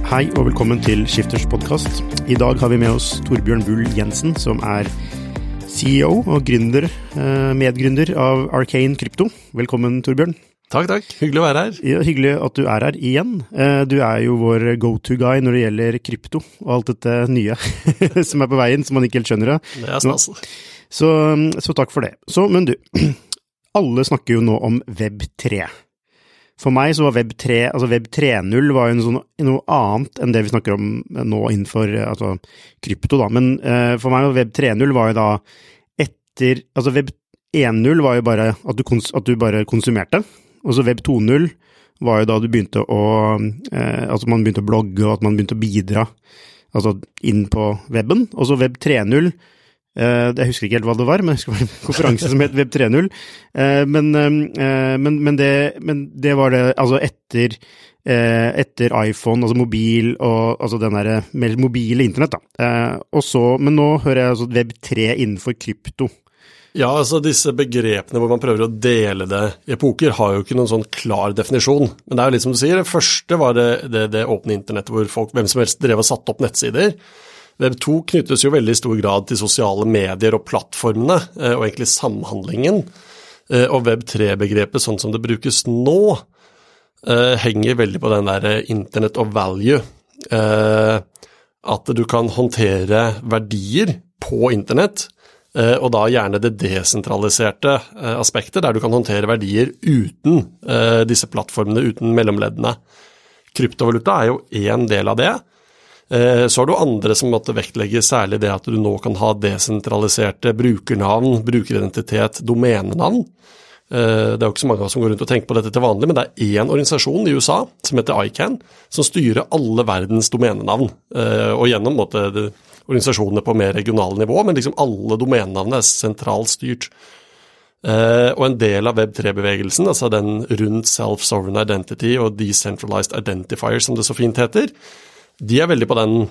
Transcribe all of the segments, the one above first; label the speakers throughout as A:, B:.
A: Hei og velkommen til Skifters podcast. I dag har vi med oss Torbjørn Bull Jensen, som CEO og medgründer av Arcane Crypto. Velkommen, Torbjørn.
B: Takk. Hyggelig å være her.
A: Ja, hyggelig at du her igjen. Du jo vår go-to-guy når det gjelder krypto og alt dette nye som på veien, som man ikke helt skjønner.
B: Det stas.
A: Så takk for det. Men du, alle snakker jo nå om Web 3. For meg så var Web 3, altså Web 3.0 var jo noe annet enn det vi snakker om nå innenfor krypto da. Men for meg Web 3.0 var jo da Web 1.0 var jo bare at du bare konsumerte. Og så Web 2.0 var jo da du begynte man begynte å blogge, og at man begynte å bidra inn på webben. Og så Web 3.0, jeg husker ikke helt hva det var, men jeg husker det var en konferanse som het Web 3.0. Men det var det, etter iPhone, mobil, og den der mer mobile internett da. Men nå hører jeg Web 3 innenfor krypto.
B: Ja, disse begrepene hvor man prøver å dele det i epoker har jo ikke noen sånn klar definisjon. Men det jo litt som du sier, det første var det åpne internettet hvor hvem som helst drev og satte opp nettsider. Web 2 knyttes jo veldig i stor grad til sosiale medier og plattformene, og egentlig samhandlingen. Og Web 3-begrepet, sånn som det brukes nå, henger veldig på den der internet of value. At du kan håndtere verdier på internett, og da gjerne det desentraliserte aspektet, der du kan håndtere verdier uten disse plattformene, uten mellomleddene. Kryptovaluta jo en del av det. Så har du andre som måtte vektlegge særlig det at du nå kan ha desentraliserte brukernavn, brukeridentitet, domenenavn. Det jo ikke så mange som går rundt og tenker på dette til vanlig, men det en organisasjon i USA som heter ICANN, som styrer alle verdens domenenavn, og gjennom organisasjonene på mer regionale nivå, men liksom alle domenenavnene sentralt styrt. Og en del av Web 3-bevegelsen, den rundt self-sovereign identity og decentralized identifier, som det så fint heter, de veldig på den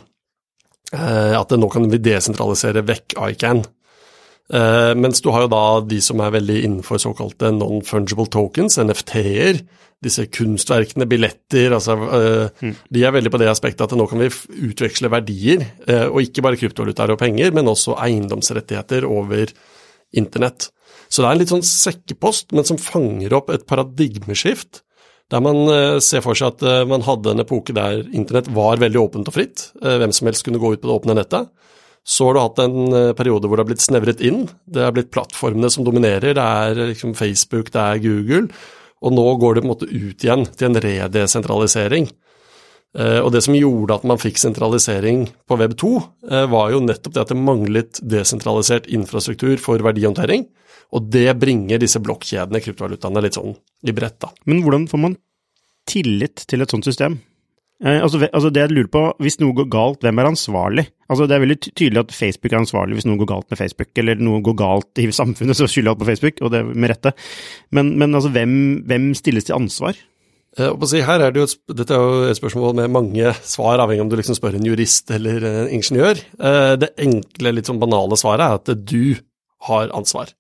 B: at nå kan vi desentralisere vekk ICANN. Mens du har jo da de som veldig innenfor såkalte non-fungible tokens, NFT-er, disse kunstverkene, billetter, de veldig på det aspektet at nå kan vi utveksle verdier, og ikke bare kryptovalutaer og penger, men også eiendomsrettigheter over internett. Så det en litt sånn sekkepost, men som fanger opp et paradigmeskift, der man ser for seg at man hadde en epoke der internett var veldig åpent og fritt, hvem som helst kunne gå ut på det åpne nettet. Så har du hatt en periode hvor det har blitt snevret inn, det har blitt plattformene som dominerer, det liksom Facebook, det Google, og nå går det på en måte ut igjen til en redesentralisering. Og det som gjorde at man fikk sentralisering på Web 2, var jo nettopp det at det manglet desentralisert infrastruktur for verdihåndtering, og det bringer disse blokkjedene, kryptovalutaene, litt sånn i brett da.
A: Men hvordan får man tillit til et sånt system? Det jeg lurer på, hvis noe går galt, hvem ansvarlig? Det veldig tydelig at Facebook ansvarlig hvis noe går galt med Facebook, eller noe går galt i samfunnet, så skylder alt på Facebook, og det med rette. Men hvem stilles til ansvar?
B: Her dette jo et spørsmål med mange svar, avhengig om du liksom spør en jurist eller en ingeniør. Det enkle, litt sånn banale svaret at du har ansvar.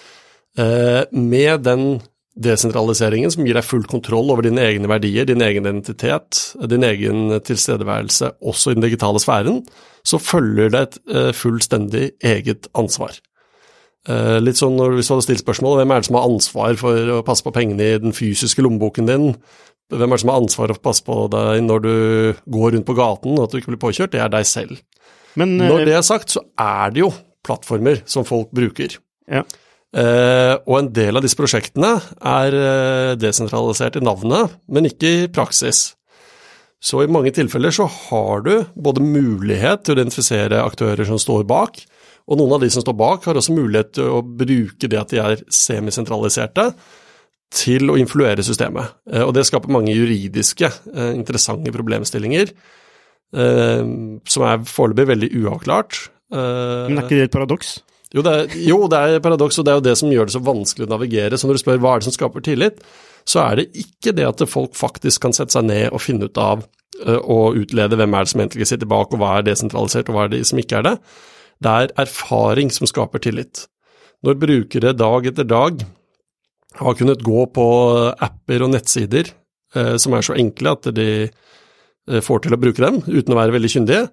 B: Med den desentraliseringen som gir deg full kontroll over dine egne verdier, din egen identitet, din egen tilstedeværelse, også i den digitale sfæren, så følger det et fullstendig eget ansvar. Litt sånn hvis du hadde stilt spørsmål, hvem det som har ansvar for å passe på pengene i den fysiske lommeboken din? Hvem det som har ansvar for å passe på deg når du går rundt på gaten og at du ikke blir påkjørt? Det deg selv. Men når det sagt, så det jo plattformer som folk bruker.
A: Ja.
B: Og en del av disse prosjektene desentralisert i navnet, men ikke i praksis. Så i mange tilfeller så har du både mulighet til å identifisere aktører som står bak, og noen av de som står bak har også mulighet til å bruke det at de semisentraliserte til å influere systemet. Og det skaper mange juridiske, interessante problemstillinger, som foreløpig veldig uavklart.
A: Men ikke det et paradoks?
B: Jo, det et paradoks, og det jo det som gjør det så vanskelig å navigere. Så når du spør hva det som skaper tillit, så det ikke det at folk faktisk kan sette seg ned og finne ut av og utlede hvem det som egentlig sitter bak, og hva desentralisert, og hva det som ikke det. Det erfaring som skaper tillit. Når brukere dag etter dag har kunnet gå på apper og nettsider som så enkle at de får til å bruke dem, uten å være veldig kyndige,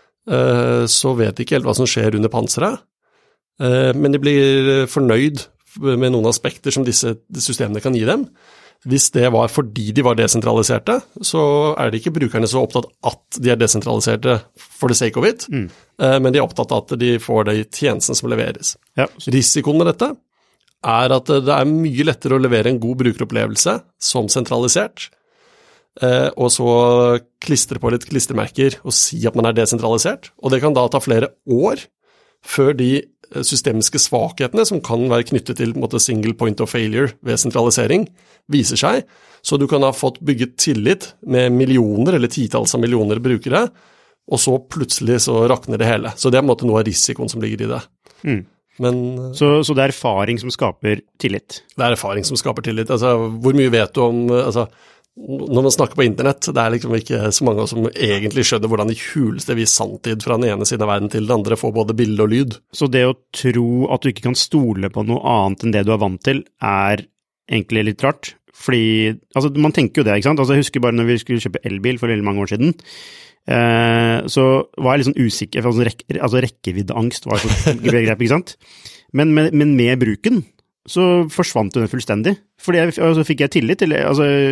B: så vet de ikke helt hva som skjer under panseret, men de blir fornøyd med noen aspekter som disse systemene kan gi dem. Hvis det var fordi de var desentraliserte, så det ikke brukerne så opptatt at de desentraliserte for the sake of it, men de opptatt av at de får det i tjenesten som leveres. Ja. Risikoen med dette at det mye lettere å levere en god brukeropplevelse som sentralisert, og så klistre på litt klistremerker og si at man desentralisert, og det kan da ta flere år før de systemiske svakhetene som kan være knyttet til på en måte, single point of failure ved sentralisering, viser seg, så du kan ha fått bygget tillit med millioner eller titalls av millioner brukere, og så plutselig så rakner det hele. Så det på en måte noe av risikoen som ligger i det. Men,
A: så det erfaring som skaper tillit?
B: Det erfaring som skaper tillit. Altså, hvor mye vet du om... Altså, når man snakker på internett, det liksom ikke så mange som egentlig skjønner hvordan de huleste vis sanntid fra den ene siden av verden til den andre får både bilde og lyd.
A: Så det å tro at du ikke kan stole på noe annet enn det du vant til, egentlig litt rart? Fordi, altså man tenker jo det, ikke sant? Altså jeg husker bare når vi skulle kjøpe elbil for veldig mange år siden, så var jeg litt sånn usikker, for rekkeviddeangst var et begrep, ikke sant? Men med bruken, så forsvant den fullstendig, fordi så fikk jeg tillit til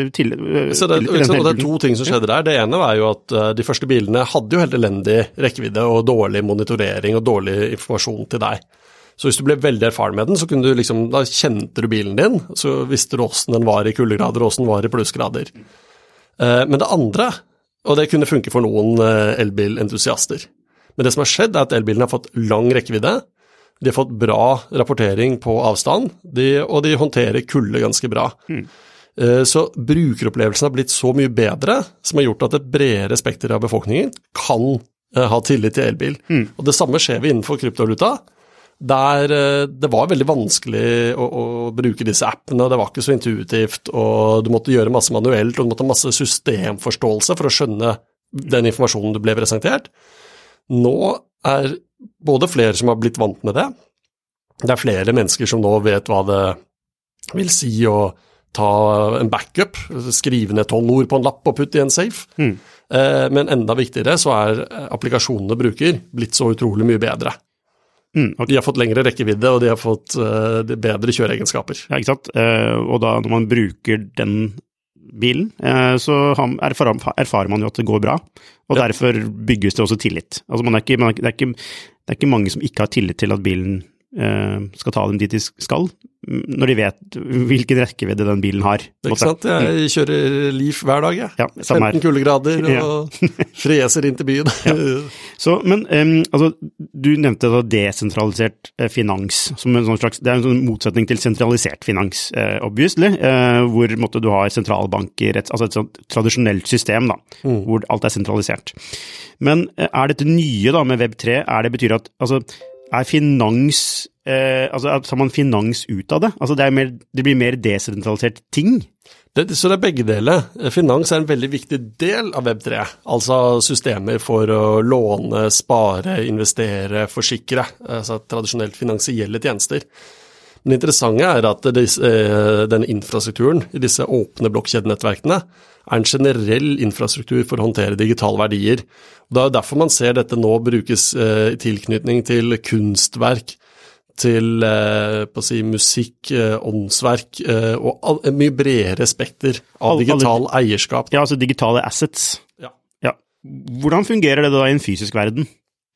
B: det 2 ting som skjedde der. Det ene var jo at de første bilene hadde jo helt elendig rekkevidde og dårlig monitorering og dårlig informasjon til deg. Så hvis du ble veldig erfaren med den, så kunne du da kjente du bilen din, så visste du hvordan den var i kuldegrader og hvordan den var i plussgrader. Men det andre, og det kunne funke for noen elbilentusiaster, men det som har skjedd at elbilen har fått lang rekkevidde. De har fått bra rapportering på avstand, og de håndterer kulde ganske bra. Så brukeropplevelsen har blitt så mye bedre, som har gjort at et bredere spekter av befolkningen kan ha tillit til elbil. Og det samme skjer vi innenfor kryptovaluta, der det var veldig vanskelig å bruke disse appene, det var ikke så intuitivt, og du måtte gjøre masse manuelt, og du måtte ha masse systemforståelse for å skjønne den informasjonen du ble presentert. Nå både flere som har blitt vant med det, det flere mennesker som nå vet hva det vil si å ta en backup, skrive ned 12 ord på en lapp og putte i en safe, men enda viktigere så applikasjonene bruker blitt så utrolig mye bedre. Okay. De har fått lengre rekkevidde, og de har fått bedre kjøreegenskaper.
A: Ja, ikke sant? Og da når man bruker den bilen, så erfarer man jo at det går bra, og derfor bygges det også tillit. Altså det ikke mange som ikke har tillit til at bilen skal ta dem dit de skal, når de vet hvilken rekkevidde den bilen har.
B: Det ikke sant? Jeg kjører Leaf hver dag, jeg.
A: Ja,
B: 15 kuldegrader og freser inn til byen.
A: Så, men altså, du nevnte da desentralisert finans, som en sånn slags, det en sånn motsetning til sentralisert finans, obviously, hvor du har sentralbanker, altså et sånt tradisjonelt system da, hvor alt sentralisert. Men dette nye da med Web3, det betyr at, altså, finans, tar man finans ut av det? Altså det blir mer desentralisert ting?
B: Så det begge deler. Finans en veldig viktig del av Web3, altså systemer for å låne, spare, investere, forsikre, altså tradisjonelt finansielle tjenester. Men det interessante at denne infrastrukturen i disse åpne blokkjedenettverkene en generell infrastruktur for å håndtere digitale verdier. Det derfor man ser dette nå brukes i tilknytning til kunstverk, til musikk, åndsverk og mye bredere spekter av digital eierskap.
A: Ja, altså digitale assets. Ja. Hvordan fungerer det da i en fysisk verden?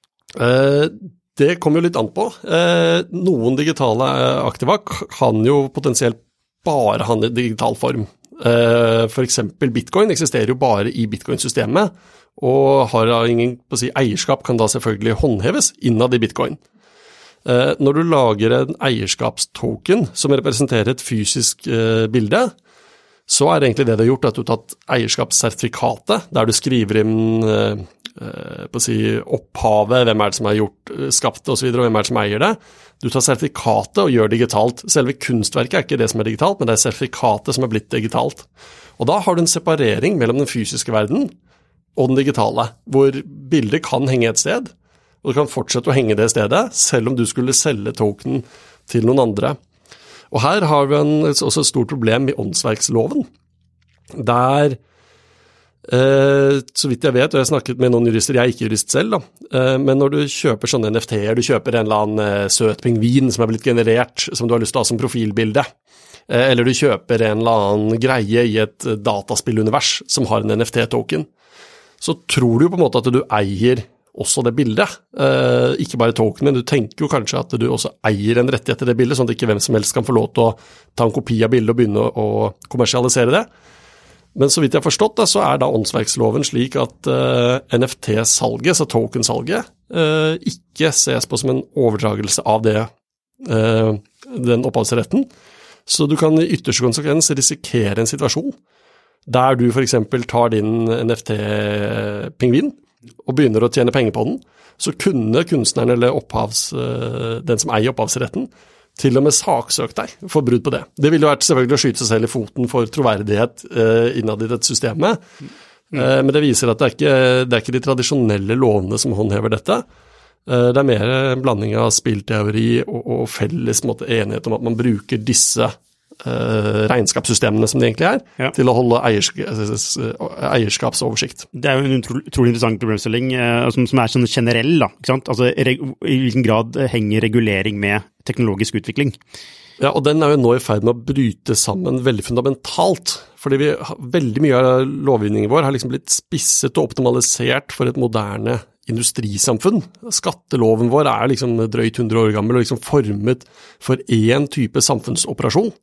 B: Det kommer jo litt an på. Noen digitale aktiva kan jo potensielt bare ha en digital form. For eksempel Bitcoin eksisterer jo bare i Bitcoin-systemet, og har ingen eierskap kan da selvfølgelig håndheves innad i Bitcoin. Når du lager en eierskapstoken som representerer et fysisk bilde, så det egentlig det du har gjort, at du har tatt eierskapssertifikatet, der du skriver inn opphavet, hvem det som har skapt det og så videre, og hvem det som eier det. Du tar sertifikatet og gjør digitalt. Selve kunstverket ikke det som digitalt, men det sertifikatet som blitt digitalt. Og da har du en separering mellom den fysiske verden og den digitale, hvor bildet kan henge et sted, og du kan fortsette å henge det stedet, selv om du skulle selge tokenen til noen andre. Og her har vi også et stort problem i åndsverksloven, der Så vidt jeg vet, og jeg har snakket med noen jurister, jeg er ikke jurist selv da, men når du kjøper sånne NFT-er, du kjøper en eller annen søt pingvin som er blitt generert, som du har lyst til å ha som profilbilde, eller du kjøper en eller annen greie i et dataspillunivers som har en NFT-token, så tror du jo på en måte at du eier også det bildet, ikke bare token, men du tenker jo kanskje at du også eier en rettighet til det bildet, sånn at ikke hvem som helst kan få lov til å ta en kopi av bildet og begynne å kommersialisere det. Men så vidt jeg har forstått da, så er da åndsverksloven slik at NFT-salget, så tokensalget, ikke ses på som en overdragelse av den opphavsretten. Så du kan i ytterste konsekvens risikere en situasjon der du for eksempel tar din NFT-pingvin og begynner å tjene penger på den, så kunne kunstneren eller den som eier opphavsretten, til og med saksøkt deg for brudd på det. Det ville jo vært selvfølgelig å skyte seg selv i foten for troverdighet innad i dette systemet, men det viser at det er ikke de tradisjonelle lovene som håndhever dette. Det er mer en blanding av spillteori og felles enighet om at man bruker disse regnskapssystemene som det egentlig er, til å holde eierskapsoversikt.
A: Det er jo en utrolig interessant problemstilling som er sånn generell, da, ikke sant? Altså, i hvilken grad henger regulering med teknologisk utvikling?
B: Ja, og den er jo nå i ferd med å bryte sammen veldig fundamentalt, fordi veldig mye av lovgivningen vår har liksom blitt spisset og optimalisert for et moderne industrisamfunn. Skatteloven vår er liksom drøyt 100 år gammel og liksom formet for en type samfunnsoperasjon.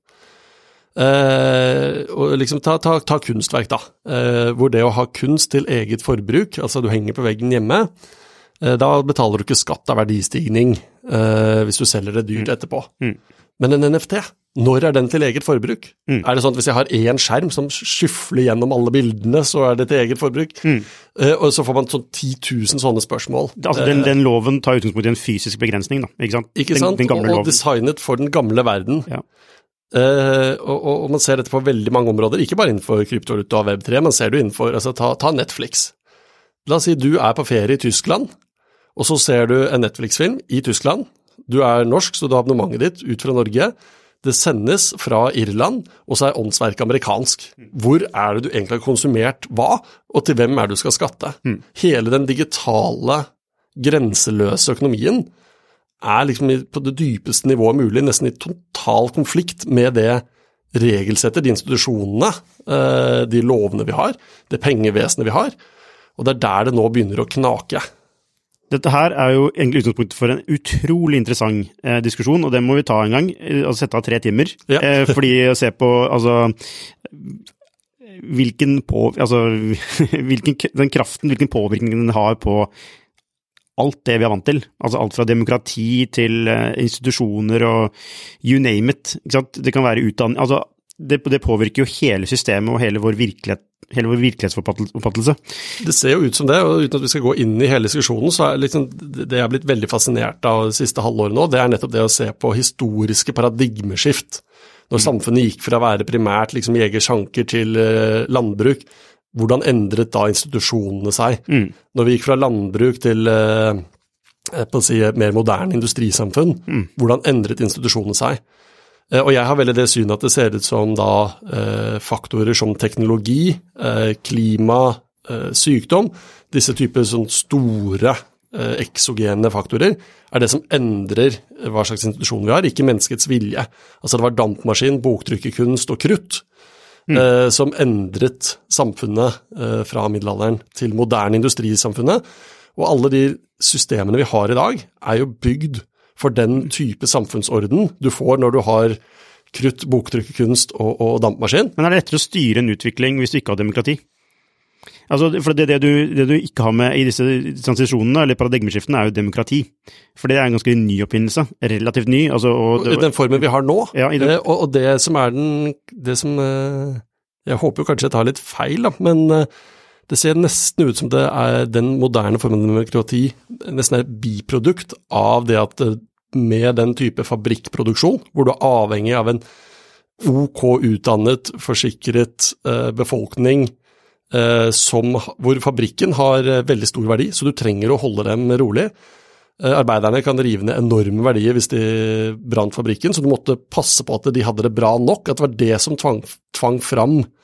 B: Og liksom ta kunstverk da, hvor det å ha kunst til eget forbruk, altså du henger på veggen hjemme, da betaler du ikke skatt av verdistigning hvis du selger det dyrt etterpå. Men en NFT, når er den til eget forbruk? Er det sånn at hvis jeg har en skjerm som skyfler gjennom alle bildene, så er det til eget forbruk? Og så får man sånn 10 000 sånne spørsmål.
A: Altså den loven tar utgangspunkt i en fysisk begrensning da, ikke sant?
B: Ikke sant? Og designet for den gamle verden.
A: Ja.
B: Og man ser dette på veldig mange områder, ikke bare innenfor kryptovaluta og Web3, man ser det innenfor, altså ta Netflix. La oss si du er på ferie i Tyskland, og så ser du en Netflix-film i Tyskland. Du er norsk, så du har abonnementet ditt ut fra Norge. Det sendes fra Irland, og så er åndsverket amerikansk. Hvor er det du egentlig har konsumert hva, og til hvem er det du skal skatte? Hele den digitale, grenseløse økonomien er liksom på det dypeste nivået mulig, nesten i total konflikt med det regelsettet, de institusjonene, de lovene vi har, det pengevesenet vi har, og det er der det nå begynner å knake.
A: Dette her er jo egentlig utgangspunkt for en utrolig interessant diskusjon, og det må vi ta en gang, og sette av 3 timer, fordi å se på, altså, den kraften, hvilken påvirkning den har på alt det vi er vant til, altså alt fra demokrati til institusjoner og you name it, ikke sant? Det kan være utdanning, altså det påvirker jo hele systemet og hele vår virkelighetsoppfattelse. Det
B: ser jo ut som det, og uten at vi skal gå inn i hele diskusjonen, så er liksom, det jeg har blitt veldig fascinert av det siste halvåret nå, det er nettopp det å se på historiske paradigmeskift. Når samfunnet gikk fra å være primært liksom jeger-sjanker til landbruk, hvordan endret da institusjonene seg? Når vi gikk fra landbruk til på å si, mer moderne industrisamfunn, hvordan endret institusjonene seg? Og jeg har veldig det synet at det ser ut som da faktorer som teknologi, klima, sykdom, disse typer sånn store eksogene faktorer, er det som endrer hva slags institusjon vi har, ikke menneskets vilje. Altså det var dampmaskin, boktrykkerkunst og krutt, som endret samfunnet fra middelalderen til moderne industrisamfunnet, og alle de systemene vi har i dag er jo bygd for den type samfunnsorden du får når du har krutt, boktrykkerkunst og dampmaskin.
A: Men er det lettere å styre en utvikling hvis du ikke har demokrati? Altså, for det du ikke har med i disse transisjonene, eller paradigmeskiftene, er jo demokrati. For det er en ganske ny oppfinnelse, relativt ny. Altså,
B: I den formen vi har nå,
A: ja,
B: og det som er jeg håper jo kanskje jeg tar litt feil, da, men det ser nesten ut som det er den moderne formen av demokrati, nesten er et biprodukt av det at med den type fabrikkproduksjon, hvor du er avhengig av en OK utdannet, forsikret befolkning, hvor fabrikken har veldig stor verdi, så du trenger å holde dem rolig. Arbeiderne kan rive ned enorme verdier hvis de brant fabrikken, så du måtte passe på at de hadde det bra nok, at det var det som tvang fram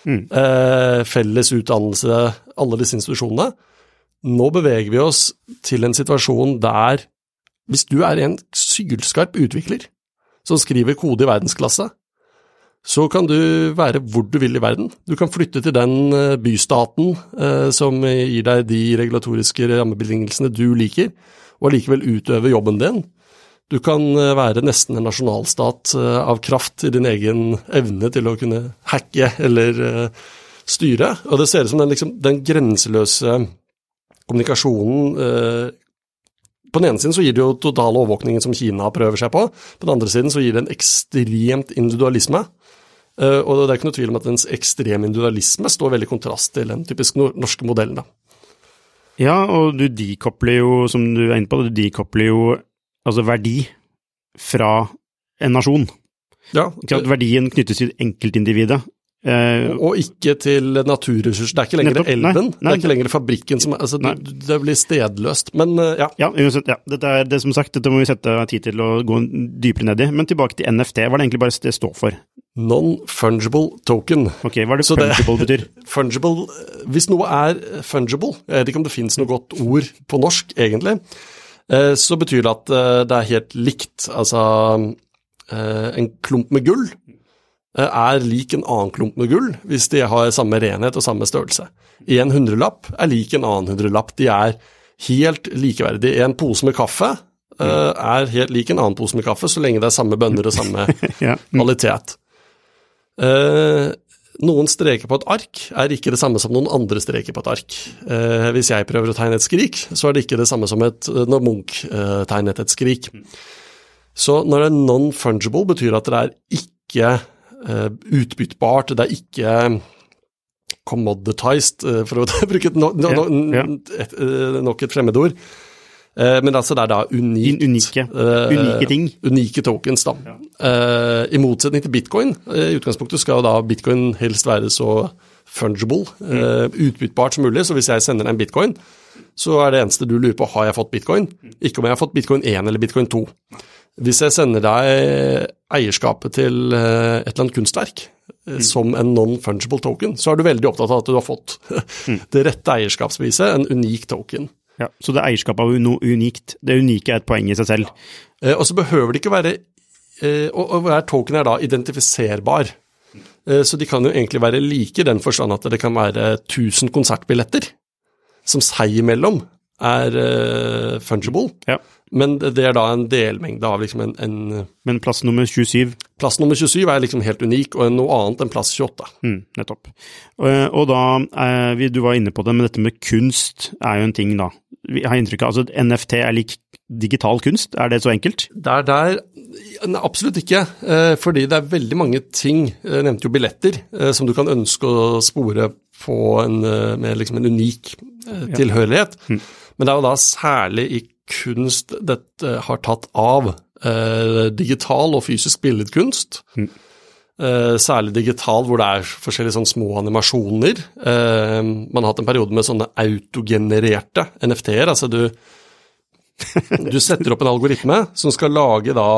B: felles utdannelse, alle disse institusjonene. Nå beveger vi oss til en situasjon der, hvis du er en sylskarp utvikler, som skriver kode i verdensklasse, så kan du være hvor du vil i verden. Du kan flytte til den bystaten som gir deg de regulatoriske rammebetingelsene du liker, og likevel utøve jobben din. Du kan være nesten en nasjonalstat av kraft i din egen evne til å kunne hacke eller styre. Og det ser ut som den grenseløse kommunikasjonen. På den ene siden så gir det jo total overvåkningen som Kina prøver seg på. På den andre siden så gir det en ekstremt individualisme. Og det er ikke noe tvil om at dens ekstrem individualisme står veldig i kontrast til den typisk norske modellen.
A: Ja, og du dekopler jo, som du er inne på, du dekopler jo altså verdi fra en nasjon.
B: Ja.
A: Verdien knyttes til enkeltindividet.
B: Og ikke til naturressurser. Det er ikke lenger elven, det er ikke lenger fabrikken som altså, det blir stedløst, men ja.
A: Ja, uansett, ja. Dette er det som sagt, dette må vi sette tid til å gå dypere ned i, men tilbake til NFT, hva er det egentlig bare det står for?
B: Non-fungible token.
A: Ok, hva er det fungible betyr?
B: Fungible, hvis noe er fungible, jeg vet ikke om det finnes noe godt ord på norsk egentlig, så betyr det at det er helt likt, altså en klump med gull, er lik en annen klump med gull hvis de har samme renhet og samme størrelse. En 100-lapp er lik en annen 100-lapp. De er helt likeverdige. En pose med kaffe er helt lik en annen pose med kaffe, så lenge det er samme bønner og samme kvalitet. Noen streker på et ark er ikke det samme som noen andre streker på et ark. Hvis jeg prøver å tegne et skrik, så er det ikke det samme som når Munch tegnet et skrik. Så når det er non-fungible, betyr det at det er ikke utbyttbart, det er ikke commoditized, for å bruke nok et fremmedord, men altså det er da
A: unike ting.
B: Unike tokens da. I motsetning til Bitcoin, i utgangspunktet skal da Bitcoin helst være så fungible, utbyttbart som mulig, så hvis jeg sender deg en Bitcoin, så er det eneste du lurer på, har jeg fått Bitcoin? Ikke om jeg har fått Bitcoin 1 eller Bitcoin 2. Hvis jeg sender deg eierskapet til et eller annet kunstverk som en non-fungible token, så er du veldig opptatt av at du har fått det rette eierskapsbeviset, en unik token.
A: Ja, så det er eierskap av noe unikt. Det unike er et poeng i seg selv.
B: Og så behøver det ikke være, og hver token er da identifiserbar. Så de kan jo egentlig være like i den forstand at det kan være 1000 konsertbilletter som seg imellom er fungible. Ja. Men det er da en delmengde av liksom
A: Men plass nummer 27?
B: Plass nummer 27 er liksom helt unik, og noe annet enn plass 28.
A: Nettopp. Og da, du var inne på det, men dette med kunst er jo en ting da. Jeg har inntrykk av, altså NFT er lik digital kunst, er det så enkelt?
B: Absolutt ikke, fordi det er veldig mange ting, jeg nevnte jo billetter, som du kan ønske å spore på med liksom en unik tilhørighet, men det er jo da særlig i kunst dette har tatt av, digital og fysisk billedkunst, særlig digital hvor det er forskjellige sånne små animasjoner. Man har hatt en periode med sånne autogenererte NFT-er, altså du setter opp en algoritme som skal lage da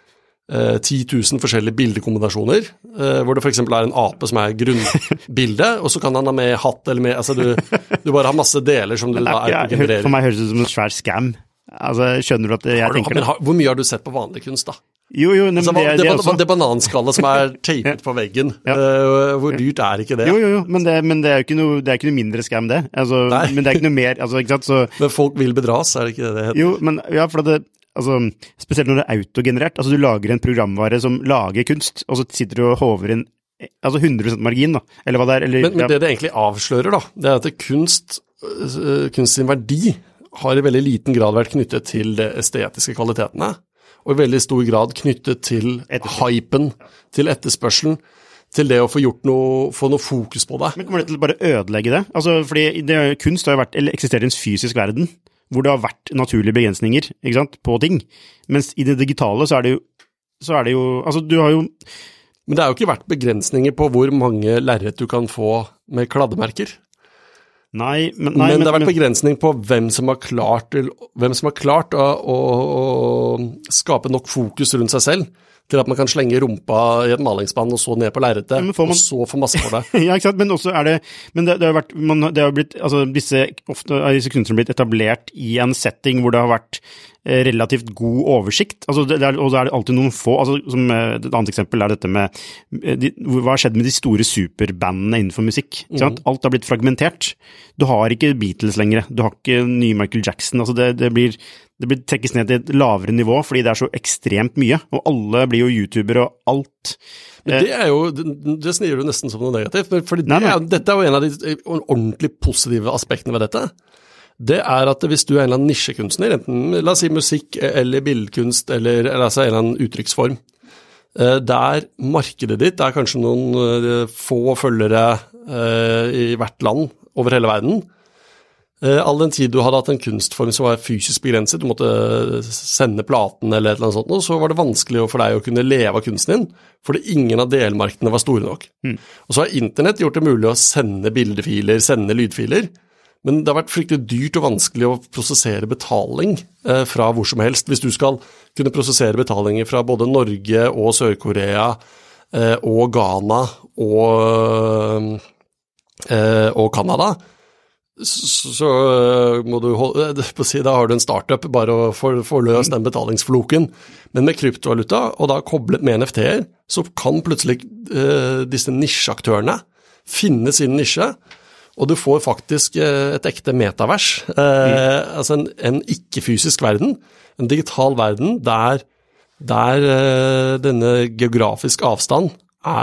B: 10 000 forskjellige bildekombinasjoner, hvor det for eksempel er en ape som er grunnbildet, og så kan han ha med hatt eller med, altså du bare har masse deler som du da autogenererer.
A: For meg høres det ut som en svær scam. Altså, skjønner du at jeg tenker det?
B: Hvor mye har du sett på vanlig kunst da?
A: Jo, altså,
B: det bananskallet som er teipet på veggen, hvor dyrt er ikke det?
A: Jo, men det er jo ikke noe mindre scam det, altså, men det er ikke noe mer, altså, ikke sant? Så,
B: men folk vil bedras, er det ikke det heter?
A: Jo, men ja, for det, altså, spesielt når det er autogenerert, altså du lager en programvare som lager kunst, og så sitter du og håver inn, altså 100% margin da, eller hva det er. Eller,
B: men det egentlig avslører da, det er at kunst sin verdi har i veldig liten grad vært knyttet til de estetiske kvalitetene, og i veldig stor grad knyttet til hypen, til etterspørselen, til det å få noe fokus på det.
A: Men kommer det til å bare ødelegge det? Altså, fordi kunst har jo eksisterer i en fysisk verden, hvor det har vært naturlige begrensninger, ikke sant, på ting. Mens i det digitale så er det jo, altså du har jo...
B: Men det har jo ikke vært begrensninger på hvor mange lerret du kan få med kladdemerker. Men det har vært begrensning på hvem som har klart å skape nok fokus rundt seg selv til at man kan slenge rumpa i et malingsspann og så ned på lerretet, og så få masse for det.
A: Ja, ikke sant, men også det har vært, det har blitt, altså ofte har disse kunstnerne blitt etablert i en setting hvor det har vært relativt god oversikt, altså og det alltid noen få, altså som et annet eksempel dette med, hva har skjedd med de store superbandene innenfor musikk, ikke sant? Alt har blitt fragmentert, du har ikke Beatles lenger, du har ikke nye Michael Jackson, altså det blir trekkes ned til et lavere nivå, fordi det så ekstremt mye, og alle blir jo YouTubere og alt.
B: Men det snier du nesten som noe negativt, fordi dette jo en av de ordentlig positive aspektene ved dette. Det at hvis du en eller annen nisjekunstner, enten la oss si musikk eller billedkunst, eller altså en eller annen uttrykksform, der markedet ditt kanskje noen få følgere i hvert land over hele verden, all den tid du hadde hatt en kunstform som var fysisk begrenset, du måtte sende platen eller et eller annet sånt, og så var det vanskelig for deg å kunne leve av kunsten din, fordi ingen av delmarkedene var store nok. Og så har internett gjort det mulig å sende bildefiler, sende lydfiler, men det har vært fryktelig dyrt og vanskelig å prosessere betaling fra hvor som helst. Hvis du skal kunne prosessere betalinger fra både Norge og Sør-Korea og Ghana og Kanada, så må du da har du en startup bare for å få løst den betalingsfloken. Men med kryptovaluta, og da koblet med NFT-er, så kan plutselig disse nisjeaktørene finne sin nisje, og du får faktisk et ekte metavers, altså en ikke-fysisk verden, en digital verden der denne geografisk avstand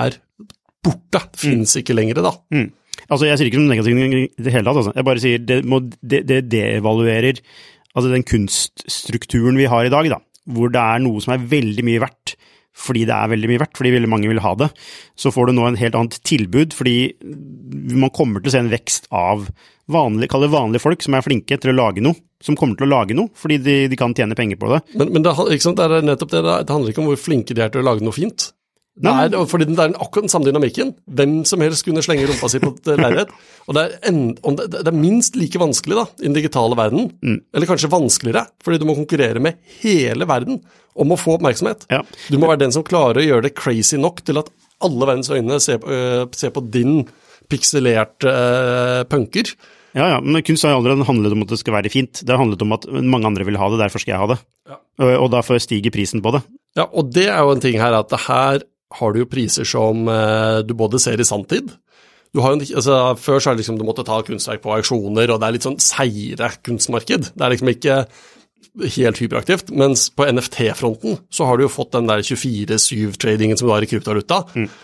B: borte, det finnes ikke lenger da.
A: Altså, jeg sier ikke noe negativt i det hele tatt, altså. Jeg bare sier, det devaluerer altså den kunststrukturen vi har i dag, da, hvor det noe som veldig mye verdt, fordi det veldig mye verdt, fordi veldig mange vil ha det, så får du nå en helt annet tilbud, fordi man kommer til å se en vekst av vanlige folk som flinke til å lage noe, som kommer til å lage noe, fordi de kan tjene penger på det.
B: Men det, ikke sant, det nettopp det, det handler ikke om hvor flinke de til å lage noe fint. Fordi det akkurat den samme dynamikken. Hvem som helst kunne slenge rumpa si på et lerret. Og det minst like vanskelig da, i den digitale verden, eller kanskje vanskeligere, fordi du må konkurrere med hele verden om å få oppmerksomhet. Ja. Du må være den som klarer å gjøre det crazy nok til at alle verdens øyne ser på din pikselerte punker.
A: Ja, men kunst har jo aldri handlet om at det skal være fint. Det har handlet om at mange andre vil ha det, derfor skal jeg ha det. Ja. Og derfor stiger prisen på det.
B: Ja, og det jo en ting her, at det her har du jo priser som du både ser i sanntid. Du har jo, altså, før så det liksom du måtte ta kunstverk på auksjoner, og det litt sånn seire kunstmarked. Det liksom ikke helt hyperaktivt, mens på NFT-fronten så har du jo fått den der 24/7-tradingen som du har i kryptovaluta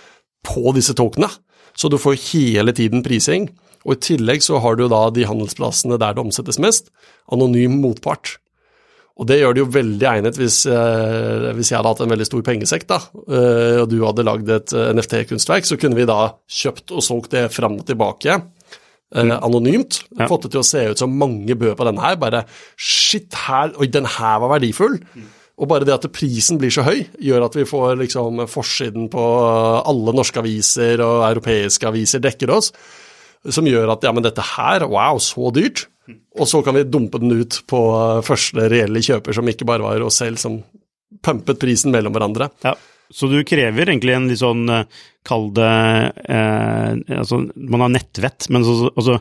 B: på disse tokenene. Så du får hele tiden prising, og i tillegg så har du da de handelsplassene der det omsettes mest, anonym motpart. Og det gjør det jo veldig egnet hvis jeg hadde hatt en veldig stor pengesekk da, og du hadde lagd et NFT-kunstverk, så kunne vi da kjøpt og solgt det frem og tilbake anonymt, fått det til å se ut som mange bød på denne her, bare shit her, og den her var verdifull. Og bare det at prisen blir så høy, gjør at vi får liksom forsiden på alle norske aviser og europeiske aviser dekker oss, som gjør at, ja, men dette her, wow, så dyrt. Og så kan vi dumpe den ut på første reelle kjøper som ikke bare var oss selv som pumpet prisen mellom hverandre. Ja,
A: så du krever egentlig en litt sånn, kall det, altså man har nettvett, men også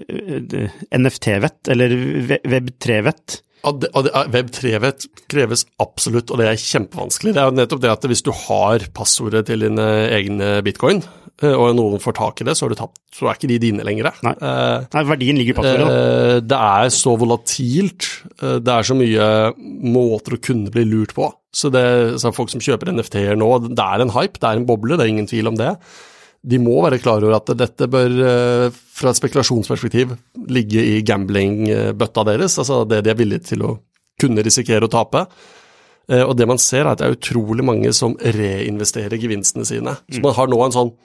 A: NFT-vett, eller Web3-vett.
B: Web3-vett kreves absolutt, og det kjempevanskelig. Det jo nettopp det at hvis du har passordet til dine egne bitcoin, og noen får tak i det, så har du tapt, så ikke de dine lenger.
A: Nei, verdien ligger i passordet.
B: Det så volatilt, det så mye måter å kunne bli lurt på. Så folk som kjøper NFT-er nå, det en hype, det en boble, det ingen tvil om det. De må være klar over at dette bør, fra et spekulasjonsperspektiv, ligge i gambling-bøtta deres, altså det de villige til å kunne risikere å tape. Og det man ser at det utrolig mange som reinvesterer gevinstene sine. Så man har nå en sånn,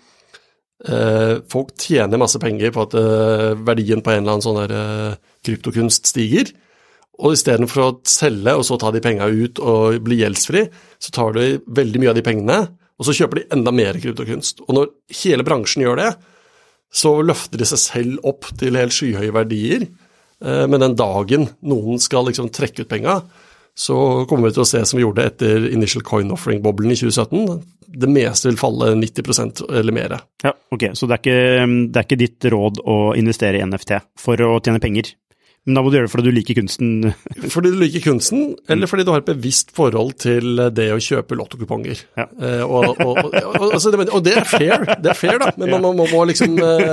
B: folk tjener masse penger på at verdien på en eller annen sånn der kryptokunst stiger, og i stedet for å selge og så ta de pengene ut og bli gjeldsfri, så tar de veldig mye av de pengene, og så kjøper de enda mer kryptokunst. Og når hele bransjen gjør det, så løfter de seg selv opp til helt skyhøye verdier, men den dagen noen skal liksom trekke ut pengene, så kommer vi til å se som vi gjorde etter Initial Coin Offering-boblen i 2017. Det meste vil falle 90% eller mer.
A: Ja, ok, så det er ikke ditt råd å investere i NFT for å tjene penger? Men da må du gjøre det fordi du liker kunsten.
B: Fordi du liker kunsten, eller fordi du har et bevisst forhold til det å kjøpe lottokuponger.
A: Ja.
B: Og det er fair da, men man må liksom...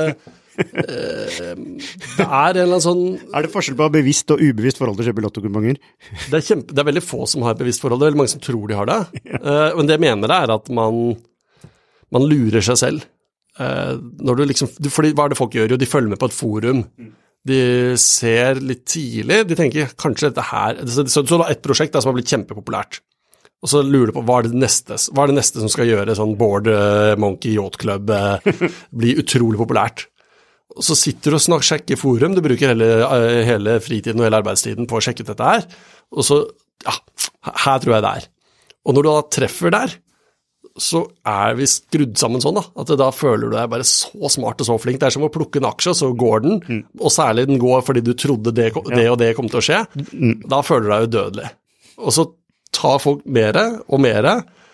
B: det er en eller annen sånn...
A: Er det forskjell på bevisst og ubevisst forhold til å kjøpe lottokuponger?
B: Det er veldig få som har et bevisst forhold, det er veldig mange som tror de har det. Men det jeg mener det er at man lurer seg selv. Når du liksom, fordi hva er det folk gjør? Jo, de følger med på et forum. De ser litt tidlig, de tenker kanskje dette her, så det er et prosjekt som har blitt kjempepopulært, og så lurer de på hva er det neste som skal gjøre sånn Board Monkey Yacht Club bli utrolig populært. Og så sitter du og sjekker forum, du bruker hele fritiden og hele arbeidstiden på å sjekke ut dette her, og så, ja, her tror jeg det er. Og når du da treffer der, så er vi skrudd sammen sånn da, at da føler du deg bare så smart og så flink. Det er som å plukke en aksje, så går den, og særlig den går fordi du trodde det og det kom til å skje. Da føler du deg udødelig. Og så tar folk mere og mere,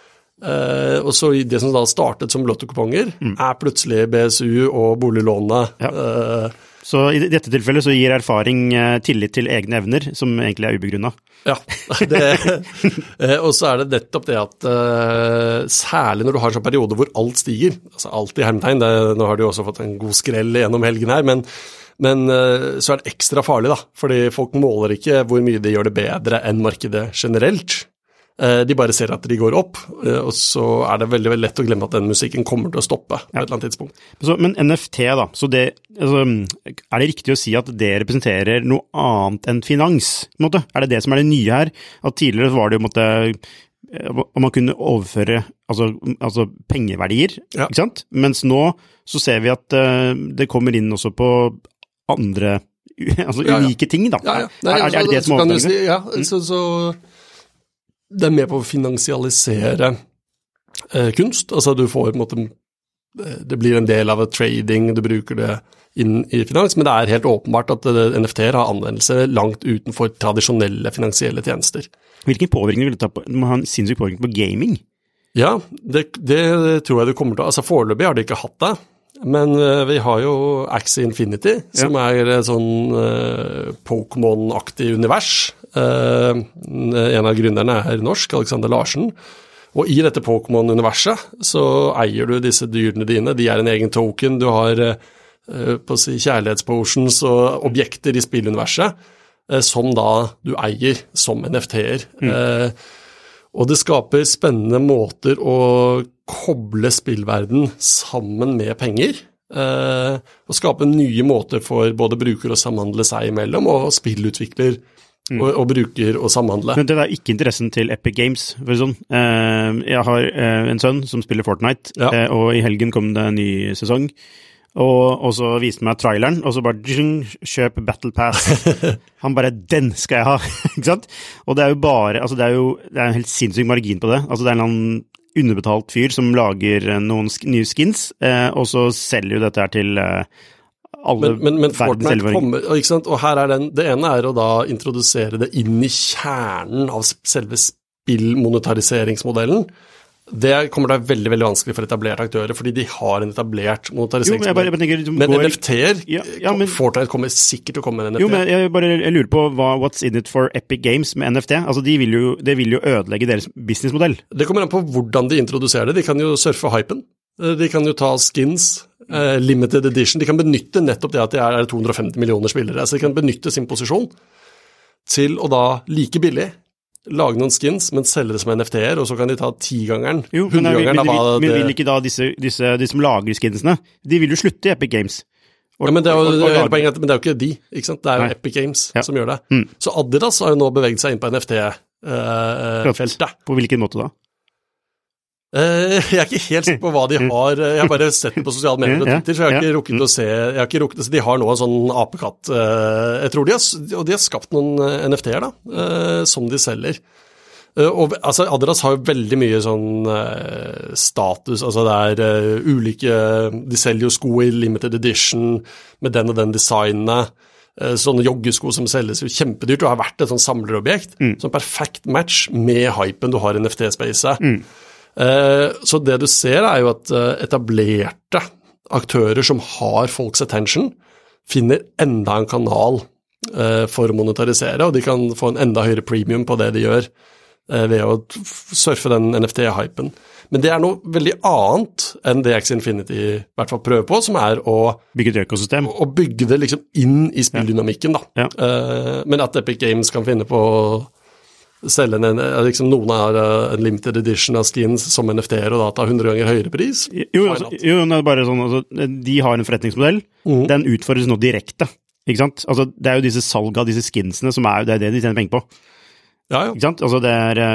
B: og så det som da startet som lottokuponger, er plutselig BSU og boliglånet.
A: Ja. Så i dette tilfellet så gir erfaring tillit til egne evner, som egentlig er ubegrunnet.
B: Ja, og så er det nettopp det at særlig når du har en sånn periode hvor alt stiger, altså alt i hermetegn, nå har du jo også fått en god skrell gjennom helgen her, men så er det ekstra farlig da, fordi folk måler ikke hvor mye de gjør det bedre enn markedet generelt. De bare ser at de går opp, og så er det veldig, veldig lett å glemme at den musikken kommer til å stoppe på et eller annet tidspunkt.
A: Men NFT da, så altså, er det riktig å si at det representerer noe annet enn finans? På en måte? Er det det som er det nye her? At tidligere var det jo om man kunne overføre altså pengeverdier, ikke sant? Mens nå så ser vi at det kommer inn også på andre unike ting da.
B: Nei,
A: er det det som er overføringen?
B: Ja, så det er med på å finansialisere kunst, altså du får på en måte, det blir en del av trading, du bruker det inn i finans, men det er helt åpenbart at NFT-er har anvendelse langt utenfor tradisjonelle finansielle tjenester.
A: Hvilken påvirkning vil det ta på? Det må ha en sinnssyk påvirkning på gaming?
B: Ja, det tror jeg du kommer til, altså foreløpig har de ikke hatt det, men vi har jo Axie Infinity, som er et sånn Pokémon-aktig univers. En av gründerne er norsk, Alexander Larsen, og i dette Pokémon-universet så eier du disse dyrene dine, de er en egen token, du har på å si kjærlighetspotions og objekter i spilluniverset, som da du eier som NFT-er. Og det skaper spennende måter å koble spillverden sammen med penger, og skape nye måter for både bruker å samhandle seg imellom, og spillutvikler og bruker å samhandle.
A: Men det er ikke interessen til Epic Games, for sånn. Jeg har en sønn som spiller Fortnite, og i helgen kom det en ny sesong, og så viste meg traileren, og så bare kjøp Battle Pass. Han bare, den skal jeg ha, ikke sant? Og det er jo bare, altså det er en helt sinnssyk margin på det. Altså det er en annen underbetalt fyr som lager noen nye skins, og så selger jo dette her til alle
B: men Fortnite kommer, ikke sant? Og her er det ene er å da introdusere det inn i kjernen av selve spillmonetariseringsmodellen. Det kommer til å være veldig, veldig vanskelig for etablerte aktører, fordi de har en etablert monetariseringsmodell. Men NFT-er, Fortnite kommer sikkert til å komme med en NFT.
A: Jo, men jeg lurer på what's in it for Epic Games med NFT? Altså, det vil jo ødelegge deres businessmodell.
B: Det kommer an på hvordan de introduserer det. De kan jo surfe hypen. De kan jo ta skins, limited edition. De kan benytte nettopp det at det er 250 millioner spillere. Så de kan benytte sin posisjon til å da like billig lage noen skins, men selge det som NFT-er, og så kan de ta 10-gangeren, 100-gangeren.
A: Men vil ikke da de som lager skinsene, de vil jo slutte i Epic Games?
B: Men det er jo ikke de, ikke sant? Det er jo Epic Games som gjør det. Så Adidas har jo nå beveget seg inn på NFT-feltet.
A: På hvilken måte da?
B: Jeg er ikke helt sikker på hva de har, jeg har bare sett det på sosiale medier og Twitter, så jeg har ikke rukket å se, så de har nå en sånn apekatt, jeg tror de har skapt noen NFT-er da, som de selger. Og altså Adidas har jo veldig mye sånn status, altså det er ulike, de selger jo sko i limited edition med den og den designene, sånne joggesko som selges jo kjempedyrt og har vært et sånn samlerobjekt, sånn perfekt match med hypen du har i NFT-spacet. Så det du ser er jo at etablerte aktører som har folks attention, finner enda en kanal for å monetarisere, og de kan få en enda høyere premium på det de gjør ved å surfe den NFT-hypen. Men det er noe veldig annet enn det Axie Infinity i hvert fall prøver på, som er å
A: bygge et økosystem.
B: Å bygge det liksom inn i spilldynamikken, da.
A: Ja.
B: Men at Epic Games kan finne på å selge liksom noen har en limited edition av skins som NFT-er, og da ta 100 ganger høyere pris.
A: Jo, det er bare sånn, altså, de har en forretningsmodell, den utfordres nå direkte. Ikke sant? Altså, det er jo disse salg av disse skinsene som det er det de tjener penger på.
B: Ja.
A: Ikke sant? Altså,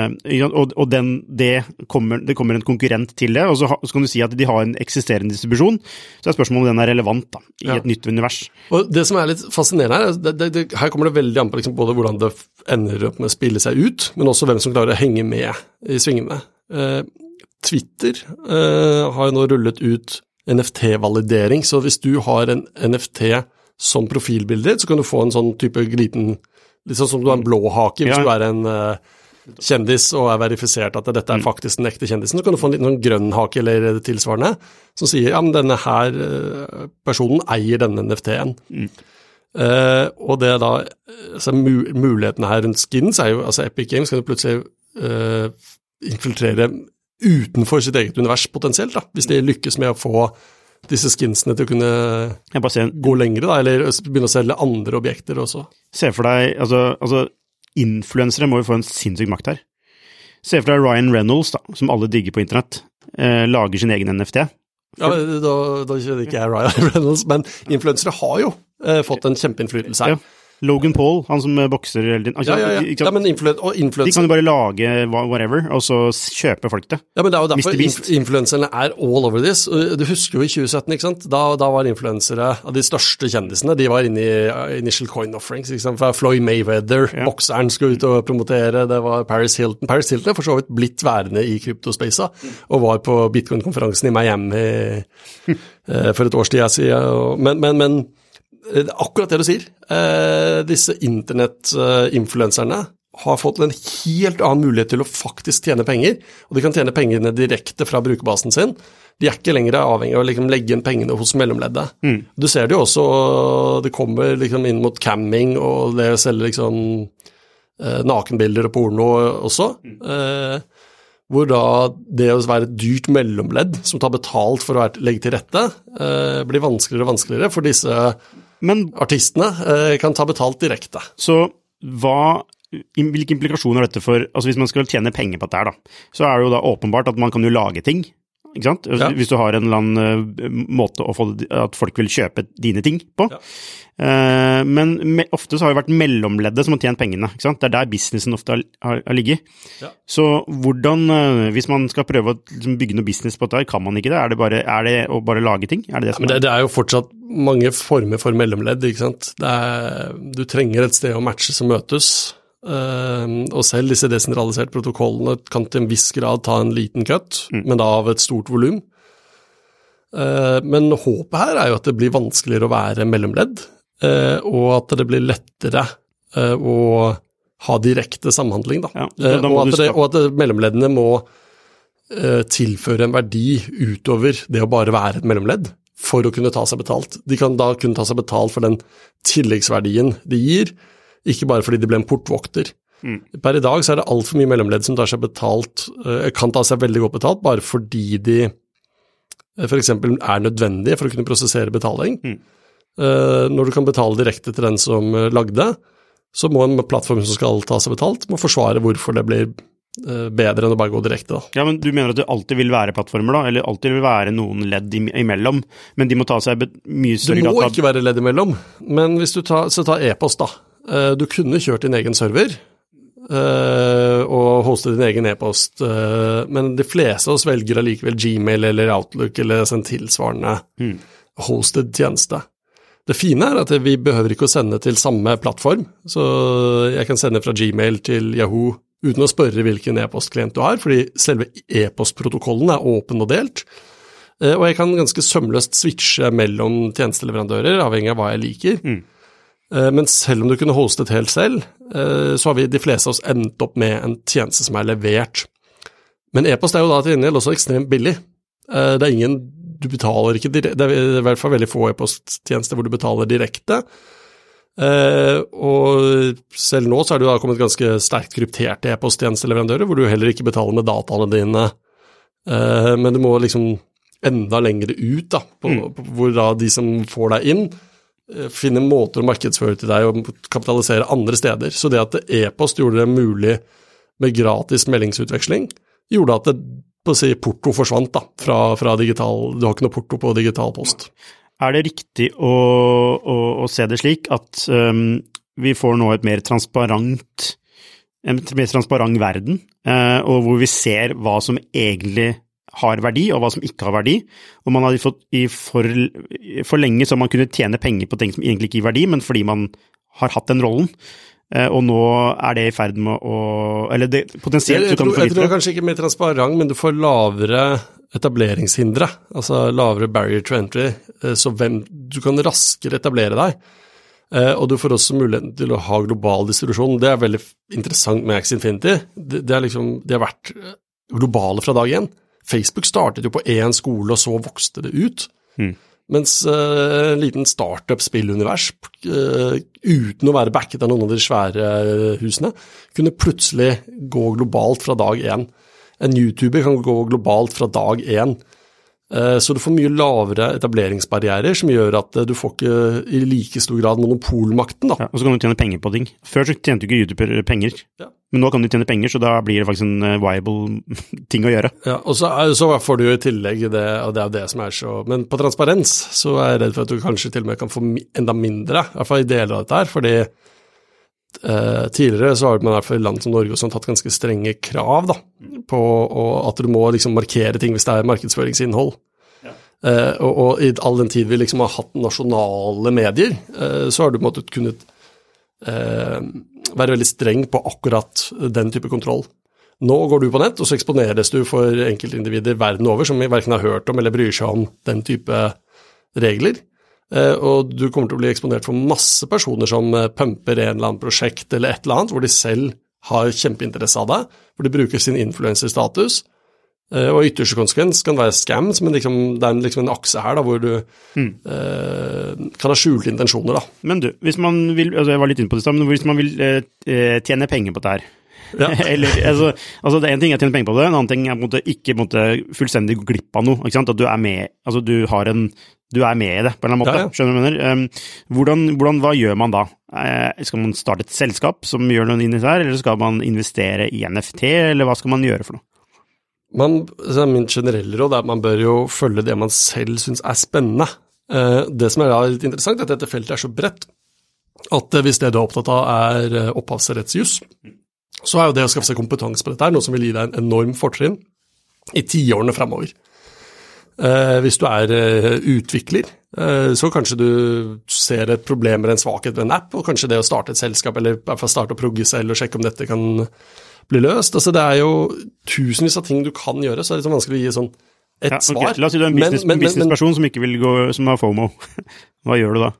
A: det kommer en konkurrent til det, og så kan du si at de har en eksisterende distribusjon, så er spørsmålet om den er relevant da, i et nytt univers.
B: Og det som er litt fascinerende her, her kommer det veldig an på liksom, både hvordan det ender opp med å spille seg ut, men også hvem som klarer å henge med i svingene. Twitter har jo nå rullet ut NFT-validering, så hvis du har en NFT som profilbilder, så kan du få en sånn type liten, litt sånn som du har en blå hake, hvis du er en kjendis og er verifisert at dette er faktisk den ekte kjendisen, så kan du få en liten sånn grønn hake eller tilsvarende, som sier, ja, men denne her personen eier denne NFT-en. Og det da, altså mulighetene her rundt skins er jo, altså Epic Games kan jo plutselig infiltrere utenfor sitt eget univers potensielt, da, hvis de lykkes med å få disse skinsene til å kunne gå lengre, da, eller begynne å selge andre objekter også.
A: Se for deg, altså influensere må jo få en sinnssyk makt her. Se for deg Ryan Reynolds, da, som alle digger på internett, lager sin egen NFT.
B: Ja, da kjenner ikke jeg Ryan Reynolds, men influensere har jo fått en kjempeinnflytelse her.
A: Ja. Logan Paul, han som bokser hele tiden. Altså,
B: ja, men influencer...
A: De kan jo bare lage whatever, og så kjøpe folk det.
B: Ja, men det er jo derfor influenserne er all over this. Du husker jo i 2017, ikke sant? Da var influensere av de største kjendisene, de var inne i initial coin offerings, ikke sant? For Floyd Mayweather, bokseren skulle ut og promotere, det var Paris Hilton. Paris Hilton er for så vidt blitt værende i kryptospacet, og var på Bitcoin-konferansen i Miami for et års tid siden. Men akkurat det du sier, disse internett-influenserne har fått en helt annen mulighet til å faktisk tjene penger, og de kan tjene pengene direkte fra brukerbasen sin. De er ikke lenger avhengig av å liksom legge inn pengene hos mellomleddet. Du ser det jo også, det kommer liksom inn mot camming, og det å selge liksom nakenbilder og porno også, hvor da det å være et dyrt mellomledd som tar betalt for å legge til rette, blir vanskeligere og vanskeligere, for disse artistene kan ta betalt direkte.
A: Så hvilke implikasjoner er dette for, altså hvis man skal tjene penger på dette her da, så er det jo da åpenbart at man kan jo lage ting, ikke sant? Ja. Hvis du har en eller annen måte å få at folk vil kjøpe dine ting på. Ja. Men ofte så har det vært mellomleddet som har tjent pengene, ikke sant? Det er der businessen ofte har ligget. Ja. Så hvordan, hvis man skal prøve å liksom, bygge noe business på dette, kan man ikke det? Er det å bare lage ting? Er det det som
B: men det er jo fortsatt mange former for mellomledd, ikke sant? Du trenger et sted å matche som møtes, og selv disse desentraliserte protokollene kan til en viss grad ta en liten cut, men da av et stort volum. Men håpet her er jo at det blir vanskeligere å være mellomledd, og at det blir lettere å ha direkte samhandling, da. Ja, og at mellomleddene må tilføre en verdi utover det å bare være et mellomledd for å kunne ta seg betalt. De kan da kunne ta seg betalt for den tilleggsverdien de gir, ikke bare fordi de ble en portvokter. Per i dag så er det alt for mye mellomledd som tar seg betalt, kan ta seg veldig godt betalt, bare fordi de for eksempel er nødvendige for å kunne prosessere betaling. Når du kan betale direkte til den som lagde, så må en plattform som skal ta seg betalt, må forsvare hvorfor det blir bedre enn å bare gå direkte. Da.
A: Ja, men du mener at det alltid vil være plattformer da, eller alltid vil være noen ledd imellom, men de må ta seg mye større grad.
B: Det må ikke være ledd imellom, men hvis du tar e-post da, du kunne kjørt din egen server og hostet din egen e-post, men de fleste av oss velger allikevel Gmail eller Outlook eller en tilsvarende hosted tjeneste. Det fine er at vi behøver ikke å sende til samme plattform, så jeg kan sende fra Gmail til Yahoo uten å spørre hvilken e-postklient du har, fordi selve e-postprotokollen er åpen og delt, og jeg kan ganske sømløst switche mellom tjenesteleverandører, avhengig av hva jeg liker. Men selv om du kunne hostet helt selv, så har de fleste av oss endt opp med en tjeneste som levert. Men e-post jo da til gjengjeld også ekstremt billig. Det du betaler ikke direkte, det i hvert fall veldig få e-posttjenester hvor du betaler direkte. Og selv nå så det jo da kommet ganske sterkt krypterte e-posttjenesteleverandører, hvor du heller ikke betaler med dataene dine, men du må liksom enda lengre ut da, på hvor da de som får deg inn, finne måter å markedsføre til deg og kapitalisere andre steder. Så det at e-post gjorde det mulig med gratis meldingsutveksling, gjorde at porto forsvant da, fra digital, du har ikke noe porto på digital post.
A: Det riktig å se det slik at vi får nå en mer transparent verden, og hvor vi ser hva som egentlig har verdi, og hva som ikke har verdi, og man har fått for lenge så man kunne tjene penger på ting som egentlig ikke gir verdi, men fordi man har hatt den rollen, og nå det i ferd med eller det potensielt du kan få litt.
B: Jeg tror kanskje ikke mer transparent, men du får lavere etableringshindre, altså lavere barrier to entry, så du kan raskere etablere deg, og du får også muligheten til å ha global distribusjon. Det veldig interessant med Axie Infinity. Det liksom, de har vært globale fra dag 1. Facebook startet jo på en skole, og så vokste det ut. Mens en liten startup-spillunivers, uten å være backet av noen av de svære husene, kunne plutselig gå globalt fra dag 1. En YouTuber kan gå globalt fra dag 1. Så du får mye lavere etableringsbarrierer, som gjør at du får ikke i like stor grad monopolmakten. Da.
A: Ja, og så kan du tjene penger på ting. Før så tjente du ikke YouTuber penger, men nå kan du tjene penger, så da blir det faktisk en viable ting å gjøre.
B: Ja, og så får du jo i tillegg det, og det det som så. Men på transparens så jeg redd for at du kanskje til og med kan få enda mindre, i hvert fall i deler av dette her, fordi tidligere så har man i hvert fall i land som Norge også tatt ganske strenge krav da, på at du må liksom markere ting hvis det markedsføringsinnhold. Og i all den tid vi liksom har hatt nasjonale medier, så har du måttet kunnet være veldig streng på akkurat den type kontroll. Nå går du på nett, og så eksponeres du for enkeltindivider verden over som hverken har hørt om eller bryr seg om den type regler. Og du kommer til å bli eksponert for masse personer som pumper en eller annen prosjekt eller et eller annet, hvor de selv har kjempeinteresse av det, hvor de bruker sin influencerstatus, og ytterste konsekvens kan være scams, men liksom, det liksom en akse her da, hvor du kan ha skjulte intensjoner da.
A: Men du, hvis man vil, altså jeg var litt inne på det, men hvis man vil tjene penger på det her, eller, altså det en ting å tjene penger på det, en annen ting på en måte, ikke på en måte, fullstendig glipp av noe, ikke sant? At du med, altså du med i det på en eller annen måte, skjønner du hva jeg mener? Hva gjør man da? Skal man starte et selskap som gjør noe inni her, eller skal man investere i NFT, eller hva skal man gjøre for noe?
B: Min generelle råd at man bør jo følge det man selv synes spennende. Det som da litt interessant at dette feltet så bredt, at hvis det du opptatt av opphavsrettsjus, så jo det å skaffe seg kompetanse på dette noe som vil gi deg en enorm fortrinn i 10 årene fremover. Hvis du utvikler, så kanskje du ser et problem eller en svakhet ved en app, og kanskje det å starte et selskap, eller i hvert fall starte å progge selv og sjekke om dette kan bli løst. Altså det jo tusenvis av ting du kan gjøre, så det litt så vanskelig å gi sånn et svar.
A: La oss si du en businessperson som ikke vil gå, som har FOMO. Hva gjør du da?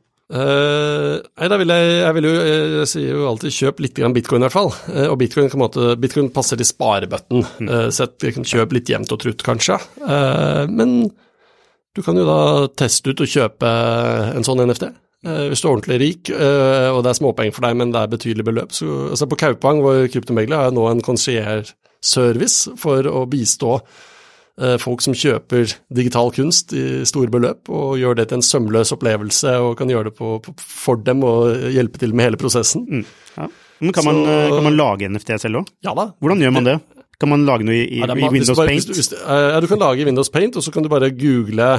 B: Jeg sier jo alltid kjøp litt grann bitcoin i hvert fall, og bitcoin passer til sparebøtten, så jeg kan kjøpe litt jevnt og trutt kanskje, men du kan jo da teste ut og kjøpe en sånn NFT, hvis du ordentlig rik, og det småpenger for deg, men det betydelig beløp. Så, altså på Kaupang, hvor kryptomegler nå en concierge-service for å bistå folk som kjøper digital kunst i store beløp, og gjør det til en sømløs opplevelse, og kan gjøre det for dem, og hjelpe til med hele prosessen.
A: Ja. Men kan man lage NFT selv også?
B: Ja da.
A: Hvordan gjør man det? Kan man lage noe i Windows Paint?
B: Du kan lage i Windows Paint, og så kan du bare google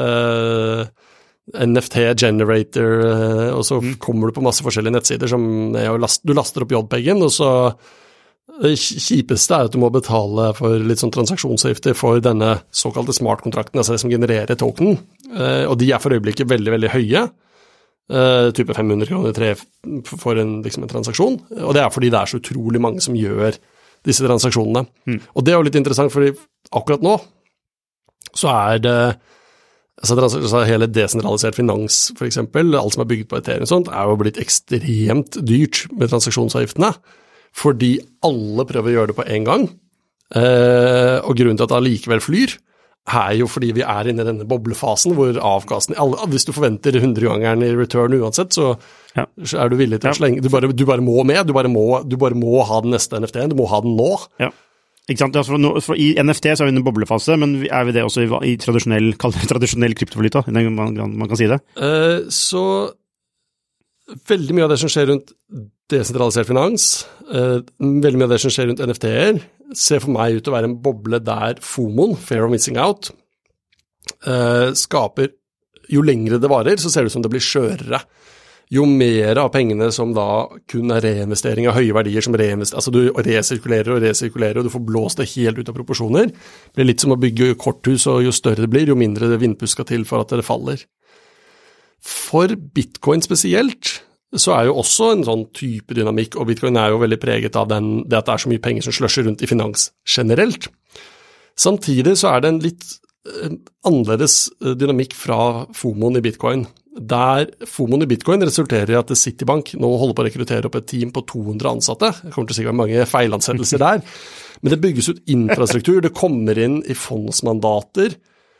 B: NFT generator, og så kommer du på masse forskjellige nettsider som du laster opp JPEG-en, og så det kjipeste at du må betale for litt sånn transaksjonsavgifter for denne såkalte smart-kontrakten, altså det som genererer tokenen, og de for øyeblikket veldig, veldig høye, type 500 kroner for en transaksjon, og det fordi det så utrolig mange som gjør disse transaksjonene. Og det jo litt interessant, fordi akkurat nå så det Så hele desentralisert finans, for eksempel, alt som bygget på Ethereum og sånt, jo blitt ekstremt dyrt med transaksjonsavgiftene, fordi alle prøver å gjøre det på en gang, og grunnen til at det likevel flyr, jo fordi vi inne i denne boblefasen, hvor avkastning, hvis du forventer 100-gangeren i return uansett, så du villig til å slenge, du bare må med, du bare må ha den neste NFT-en, du må ha den nå.
A: Ja. Ikke sant? For I NFT så vi en boblefase, men vi det også i tradisjonell kryptovaluta, man kan si det?
B: Så veldig mye av det som skjer rundt desentralisert finans, veldig mye av det som skjer rundt NFT-er, ser for meg ut til å være en boble der FOMOen, Fear of Missing Out, skaper, jo lengre det varer, så ser det ut som det blir skjørere. Jo mer av pengene som da kun reinvestering av høye verdier som altså du resirkulerer, og du får blåst det helt ut av proporsjoner. Det blir litt som å bygge korthus, og jo større det blir, jo mindre vindpust skal til for at det faller. For Bitcoin spesielt, så jo også en sånn type dynamikk, og Bitcoin jo veldig preget av det at det så mye penger som sløsjer rundt i finans generelt. Samtidig så det en litt annerledes dynamikk fra FOMOen i Bitcoin, der FOMOen i Bitcoin resulterer i at Citibank nå holder på å rekruttere opp et team på 200 ansatte. Det kommer til å sikkert mange feilansettelser der, men det bygges ut infrastruktur, det kommer inn i fondsmandater.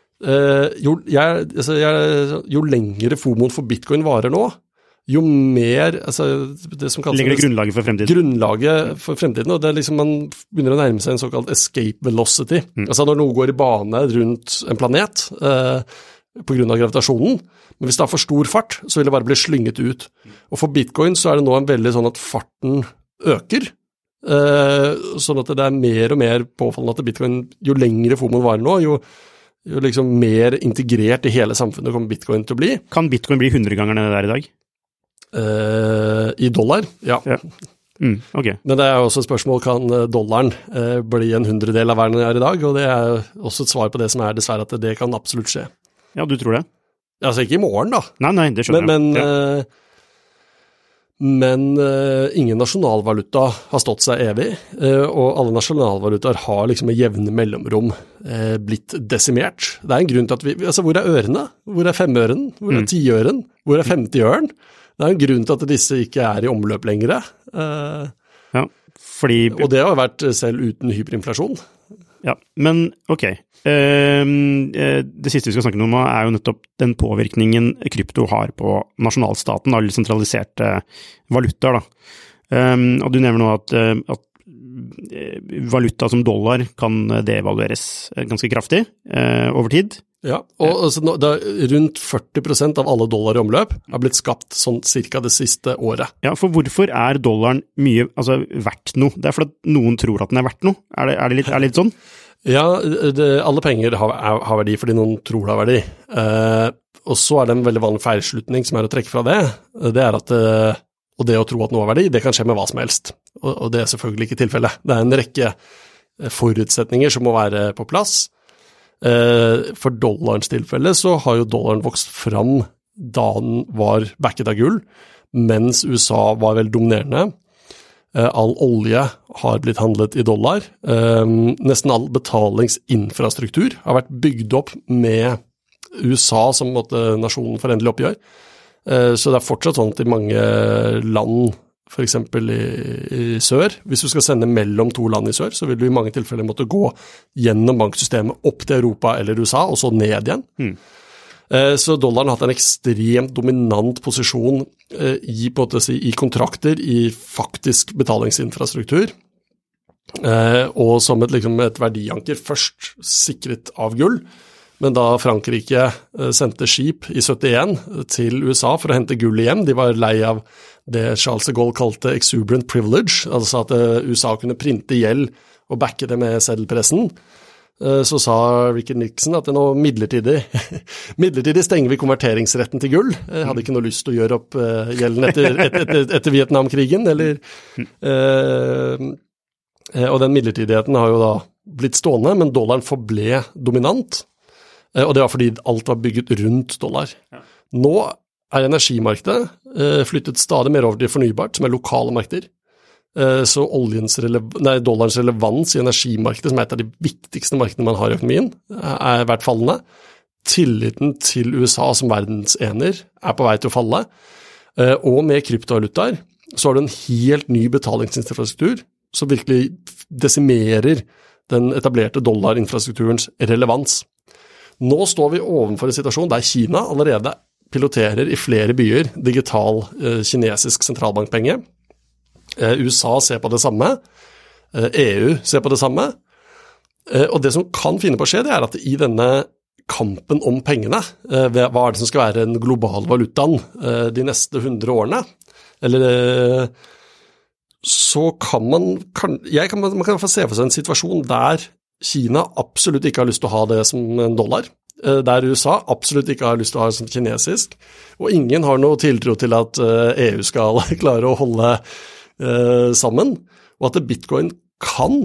B: Jo lengre FOMOen for Bitcoin varer nå, jo mer, det som kalles
A: legger det grunnlaget for fremtiden.
B: Grunnlaget for fremtiden, og det liksom man begynner å nærme seg en såkalt escape velocity. Altså når noe går i bane rundt en planet på grunn av gravitasjonen, men hvis det for stor fart, så vil det bare bli slynget ut. Og for Bitcoin så det nå en veldig sånn at farten øker, sånn at det mer og mer påfallende at Bitcoin, jo lengre FOMOen varer nå, jo liksom mer integrert i hele samfunnet kommer Bitcoin til å bli.
A: Kan Bitcoin bli 100 ganger det der i dag?
B: I dollar, ja.
A: Okay.
B: Men det også et spørsmål, kan dollaren bli en 100-del av verden i dag, og det også et svar på det som dessverre at det kan absolutt skje.
A: Ja, du tror det?
B: Altså ikke i morgen da.
A: Nei, det skjønner jeg.
B: Men ingen nasjonalvaluta har stått seg evig, og alle nasjonalvalutaer har liksom med jevne mellomrom blitt desimert. Det en grunn til at hvor ørene? Hvor 5-øren? Hvor 10-øren? Hvor 50-øren? Det en grunn til at disse ikke i omløp lengre. Og det har vært selv uten hyperinflasjon.
A: Ja, men ok. Det siste vi skal snakke om jo nettopp den påvirkningen krypto har på nasjonalstaten, eller sentraliserte valutaer da. Og du nevner nå at valuta som dollar kan devalueres ganske kraftig over tid.
B: Ja, og rundt 40% av alle dollar i omløp har blitt skapt sånn cirka det siste året.
A: Ja, for hvorfor dollaren mye verdt noe? Det fordi noen tror at den verdt noe. Er det litt sånn?
B: Ja, alle penger har verdi fordi noen tror det har verdi. Og så det en veldig vanlig feilslutning som å trekke fra det. Det at og det å tro at noe har verdi, det kan skje med hva som helst. Og det selvfølgelig ikke tilfellet. Det en rekke forutsetninger som må være på plass. For dollarens tilfelle så har jo dollaren vokst fram da den var backet av gull, mens USA var veldig dominerende. All olje har blitt handlet i dollar. Nesten all betalingsinfrastruktur har vært bygd opp med USA som nasjonen for endelig oppgjør. Så det fortsatt sånn at i mange land, for eksempel i sør, hvis du skal sende mellom to land i sør, så vil du i mange tilfeller måtte gå gjennom banksystemet opp til Europa eller USA, og så ned igjen. Så dollaren har hatt en ekstremt dominant posisjon i kontrakter, i faktisk betalingsinfrastruktur, og som et verdianker først sikret av gull, men da Frankrike sendte skip i 71 til USA for å hente gull hjem, de var lei av det Charles de Gaulle kalte exuberant privilege, altså at USA kunne printe gjeld og backe det med seddelpressen. Så sa Richard Nixon at det nå midlertidig stenger vi konverteringsretten til gull. Jeg hadde ikke noe lyst til å gjøre opp gjelden etter Vietnamkrigen, og den midlertidigheten har jo da blitt stående, men dollaren forble dominant, og det var fordi alt var bygget rundt dollar. Nå energimarkedet flyttet stadig mer over til fornybart, som lokale markeder. Så dollarens relevans i energimarkedet, som et av de viktigste markedene man har i økonomien, vært fallende. tilliten til USA som verdensener på vei til å falle, og med kryptovalutaer så har du en helt ny betalingsinfrastruktur som virkelig desimerer den etablerte dollarinfrastrukturens relevans. Nå står vi overfor en situasjon der Kina allerede piloterer i flere byer digital kinesisk sentralbankpenge. USA ser på det samme, EU ser på det samme, og det som kan finne på å skje, det at i denne kampen om pengene, hva det som skal være en global valutaen de neste 100 årene, eller så kan man kan i hvert fall se for seg en situasjon der Kina absolutt ikke har lyst til å ha det som en dollar, der USA absolutt ikke har lyst til å ha det som kinesisk, og ingen har noe tiltro til at EU skal klare å holde sammen, og at bitcoin kan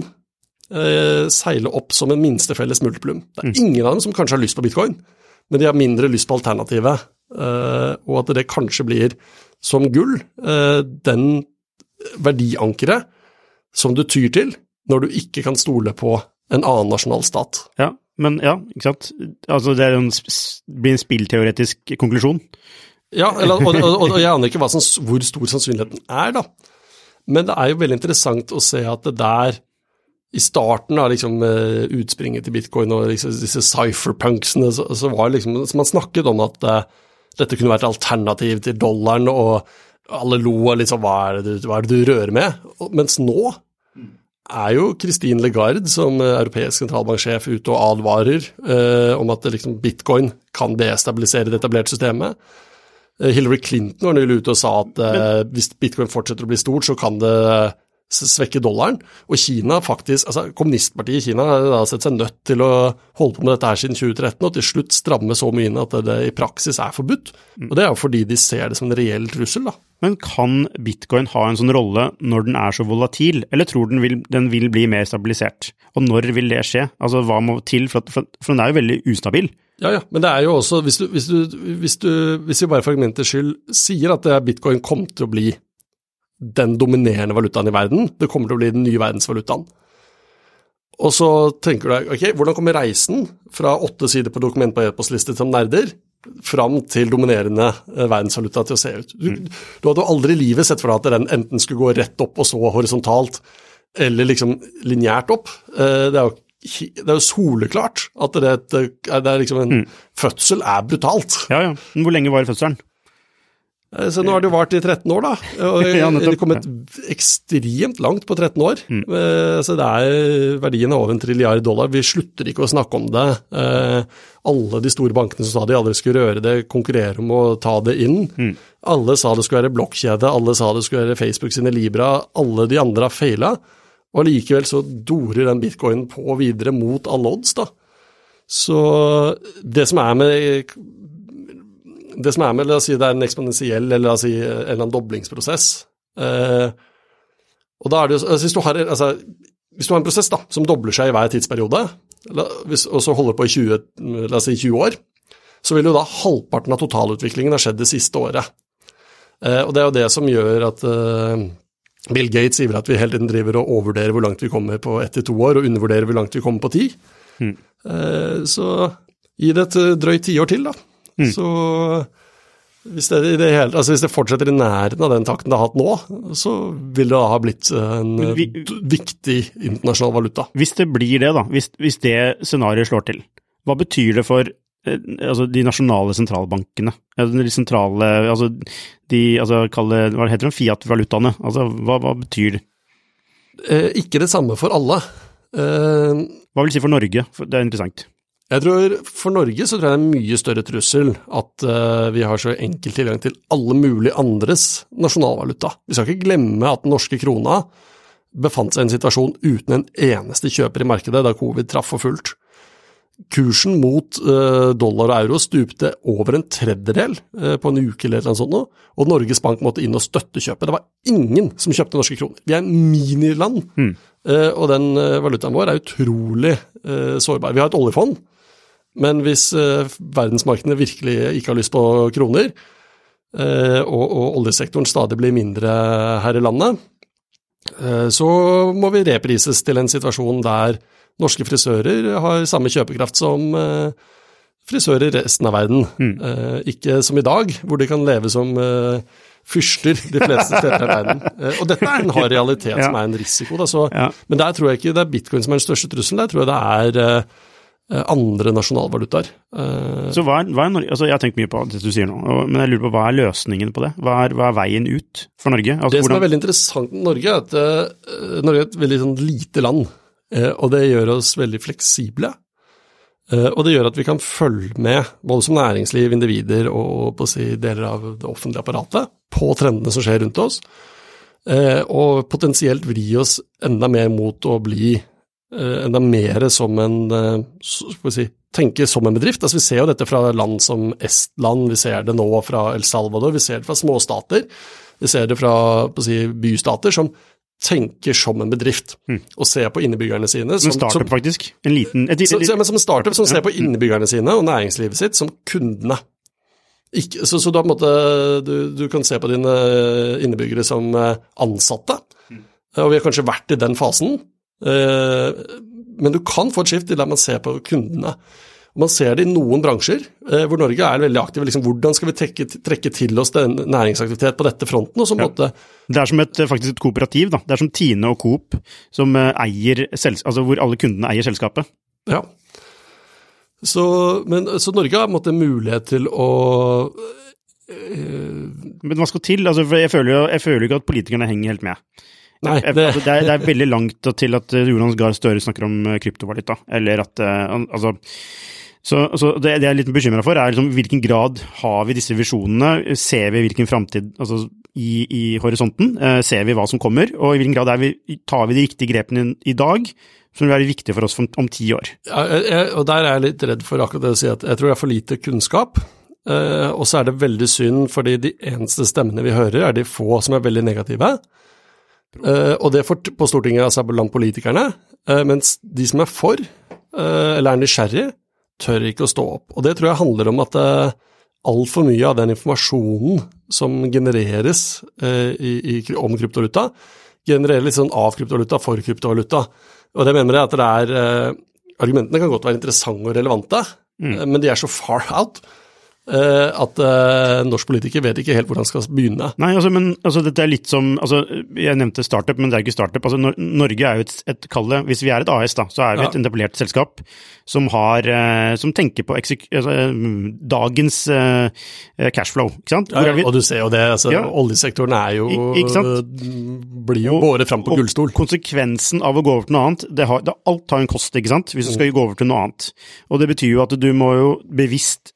B: seile opp som en minste felles multiplum. Det ingen av dem som kanskje har lyst på bitcoin, men de har mindre lyst på alternativet, og at det kanskje blir som gull, den verdiankeret som du tyr til når du ikke kan stole på en annen nasjonalstat.
A: Ja, men ja, ikke sant? Altså det blir en spillteoretisk konklusjon.
B: Ja, og jeg aner ikke hvor stor sannsynligheten da. Men det jo veldig interessant å se at det der i starten av liksom, utspringet til bitcoin og liksom, disse cypherpunksene, så var det liksom, så man snakket om at dette kunne være et alternativ til dollaren, og alle lo og liksom, hva det du rører med? Mens nå jo Christine Lagarde som europeisk sentralbanksjef ute og advarer om at liksom, bitcoin kan destabilisere det etablerte systemet. Hillary Clinton var nylig ute og sa at hvis bitcoin fortsetter å bli stort, så kan det svekke dollaren, og Kina faktisk, altså kommunistpartiet i Kina har da sett seg nødt til å holde på med dette her siden 2013, og til slutt stramme så mye inn at det i praksis forbudt, og det jo fordi de ser det som en reell trussel da.
A: Men kan bitcoin ha en sånn rolle når den så volatil, eller tror den vil bli mer stabilisert? Og når vil det skje? Altså hva må til, for den jo veldig ustabil.
B: Ja, men det jo også, hvis vi bare for argumentets skyld sier at bitcoin kommer til å bli den dominerende valutaen i verden, det kommer til å bli den nye verdensvalutaen. Og så tenker du, ok, hvordan kommer reisen fra 8 sider på dokument på e-postliste som nerder, fram til dominerende verdensvaluta til å se ut? Du hadde jo aldri i livet sett for deg at den enten skulle gå rett opp og så horisontalt, eller liksom lineært opp. Det jo soleklart at det liksom en fødsel brutalt.
A: Ja. Men hvor lenge var fødselen?
B: Så nå har det vart i 13 år da, og det kommet ekstremt langt på 13 år, så det verdien over $1 trilliard. Vi slutter ikke å snakke om det. Alle de store bankene som sa de aldri skulle røre det, konkurrerer om å ta det inn. Alle sa det skulle være blokkjede, alle sa det skulle være Facebook sine Libra, alle de andre har feilet, og likevel så dorer den bitcoinen på videre mot alle odds da. Så det som med, la oss si, det en eksponentiell, eller la oss si, en eller annen doblingsprosess. Og da det jo, altså, hvis du har en prosess da, som dobler seg i hver tidsperiode, og så holder på i 20 år, så vil jo da halvparten av totalutviklingen ha skjedd det siste året. Og det jo det som gjør at Bill Gates sier at vi hele tiden driver og overvurderer hvor langt vi kommer på 1 til 2 år, og undervurderer hvor langt vi kommer på 10. Så gi det et drøyt 10 år til da. Så hvis det fortsetter i nærheten av den takten det har hatt nå, så vil det ha blitt en viktig internasjonal valuta. Hvis
A: det blir det da, hvis det scenariet slår til, hva betyr det for de nasjonale sentralbankene? De sentrale, hva heter det, fiat-valutaene? Hva betyr det?
B: Ikke det samme for alle.
A: Hva vil det si for Norge? Det interessant.
B: Jeg tror for Norge så tror jeg det en mye større trussel at vi har så enkel tilgang til alle mulige andres nasjonalvaluta. Vi skal ikke glemme at den norske krona befant seg i en situasjon uten en eneste kjøper i markedet da covid traff for fullt. Kursen mot dollar og euro stupte over 1/3 på en uke eller noe sånt, og Norges Bank måtte inn og støtte kjøpet. Det var ingen som kjøpte norske kroner. Vi en miniland, og den valutaen vår utrolig sårbar. Vi har et oljefond, men hvis verdensmarkedene virkelig ikke har lyst på kroner, og oljesektoren stadig blir mindre her i landet, så må vi reprises til en situasjon der norske frisører har samme kjøpekraft som frisører i resten av verden. Ikke som i dag, hvor de kan leve som fyrster de fleste steder i verden. Og dette er en hard realitet som er en risiko. Da, så, men der tror jeg ikke det er bitcoin som er den største trusselen, der tror jeg det er andre nasjonalvalutaer.
A: Så hva er Norge? Altså, jeg har tenkt mye på det du sier nå, men jeg lurer på hva er løsningen på det? Hva er veien ut for Norge? Altså,
B: det som er veldig interessant med Norge er at Norge er et veldig sånn lite land, og det gjør oss veldig fleksible. Og det gjør at vi kan følge med, både som næringsliv, individer og på å si deler av det offentlige apparatet, på trendene som skjer rundt oss, og potensielt vri oss enda mer mot å bli enda mer som tenke som en bedrift. Altså vi ser jo dette fra land som Estland, vi ser det nå fra El Salvador, vi ser det fra småstater, vi ser det fra bystater som tenker som en bedrift, og ser på innebyggerne sine.
A: Som startup faktisk. Men
B: som en startup som ser på innebyggerne sine og næringslivet sitt som kundene. Så da på en måte, du kan se på dine innebyggere som ansatte, og vi har kanskje vært i den fasen, men du kan få et skift til der man ser på kundene. Man ser det i noen bransjer, hvor Norge er veldig aktiv. Liksom, hvordan skal vi trekke til oss den næringsaktivitet på dette fronten? Og så måtte...
A: Det er som faktisk et kooperativ, da. Det er som Tine og Coop, som eier altså hvor alle kundene eier selskapet.
B: Ja. Så Norge har måtte mulighet til å...
A: Men hva skal til? Altså, for jeg føler ikke at politikerne henger helt med.
B: Nei,
A: det er veldig langt til at Jonas Gahr Støre snakker om kryptovaluta, eller at, så det jeg er litt bekymret for er liksom, hvilken grad har vi disse visjonene, ser vi hvilken fremtid, altså i horisonten, ser vi hva som kommer, og i hvilken grad tar vi de riktige grepene i dag, som vil være viktige for oss om 10 år.
B: Ja, og der er jeg litt redd for akkurat det å si at jeg tror jeg har for lite kunnskap, og så er det veldig synd, fordi de eneste stemmene vi hører er de få som er veldig negative, og det på Stortinget, altså blant politikerne, mens de som er for, eller er nysgjerrig, tør ikke å stå opp. Og det tror jeg handler om at alt for mye av den informasjonen som genereres om kryptovaluta, genererer litt sånn av kryptovaluta for kryptovaluta. Og det mener jeg at det argumentene kan godt være interessante og relevante, men de er så far out, at norsk politiker vet ikke helt hvordan han skal begynne.
A: Nei, men dette er litt som, jeg nevnte startup, men det er ikke startup. Norge er jo et kalle, hvis vi er et AS da, så er vi et etablert selskap som tenker på dagens cashflow, ikke sant?
B: Og du ser jo det, oljesektoren er jo, blir jo båret frem på gullstol.
A: Konsekvensen av å gå over til noe annet, alt har en kost, ikke sant? Hvis du skal gå over til noe annet. Og det betyr jo at du må jo bevisst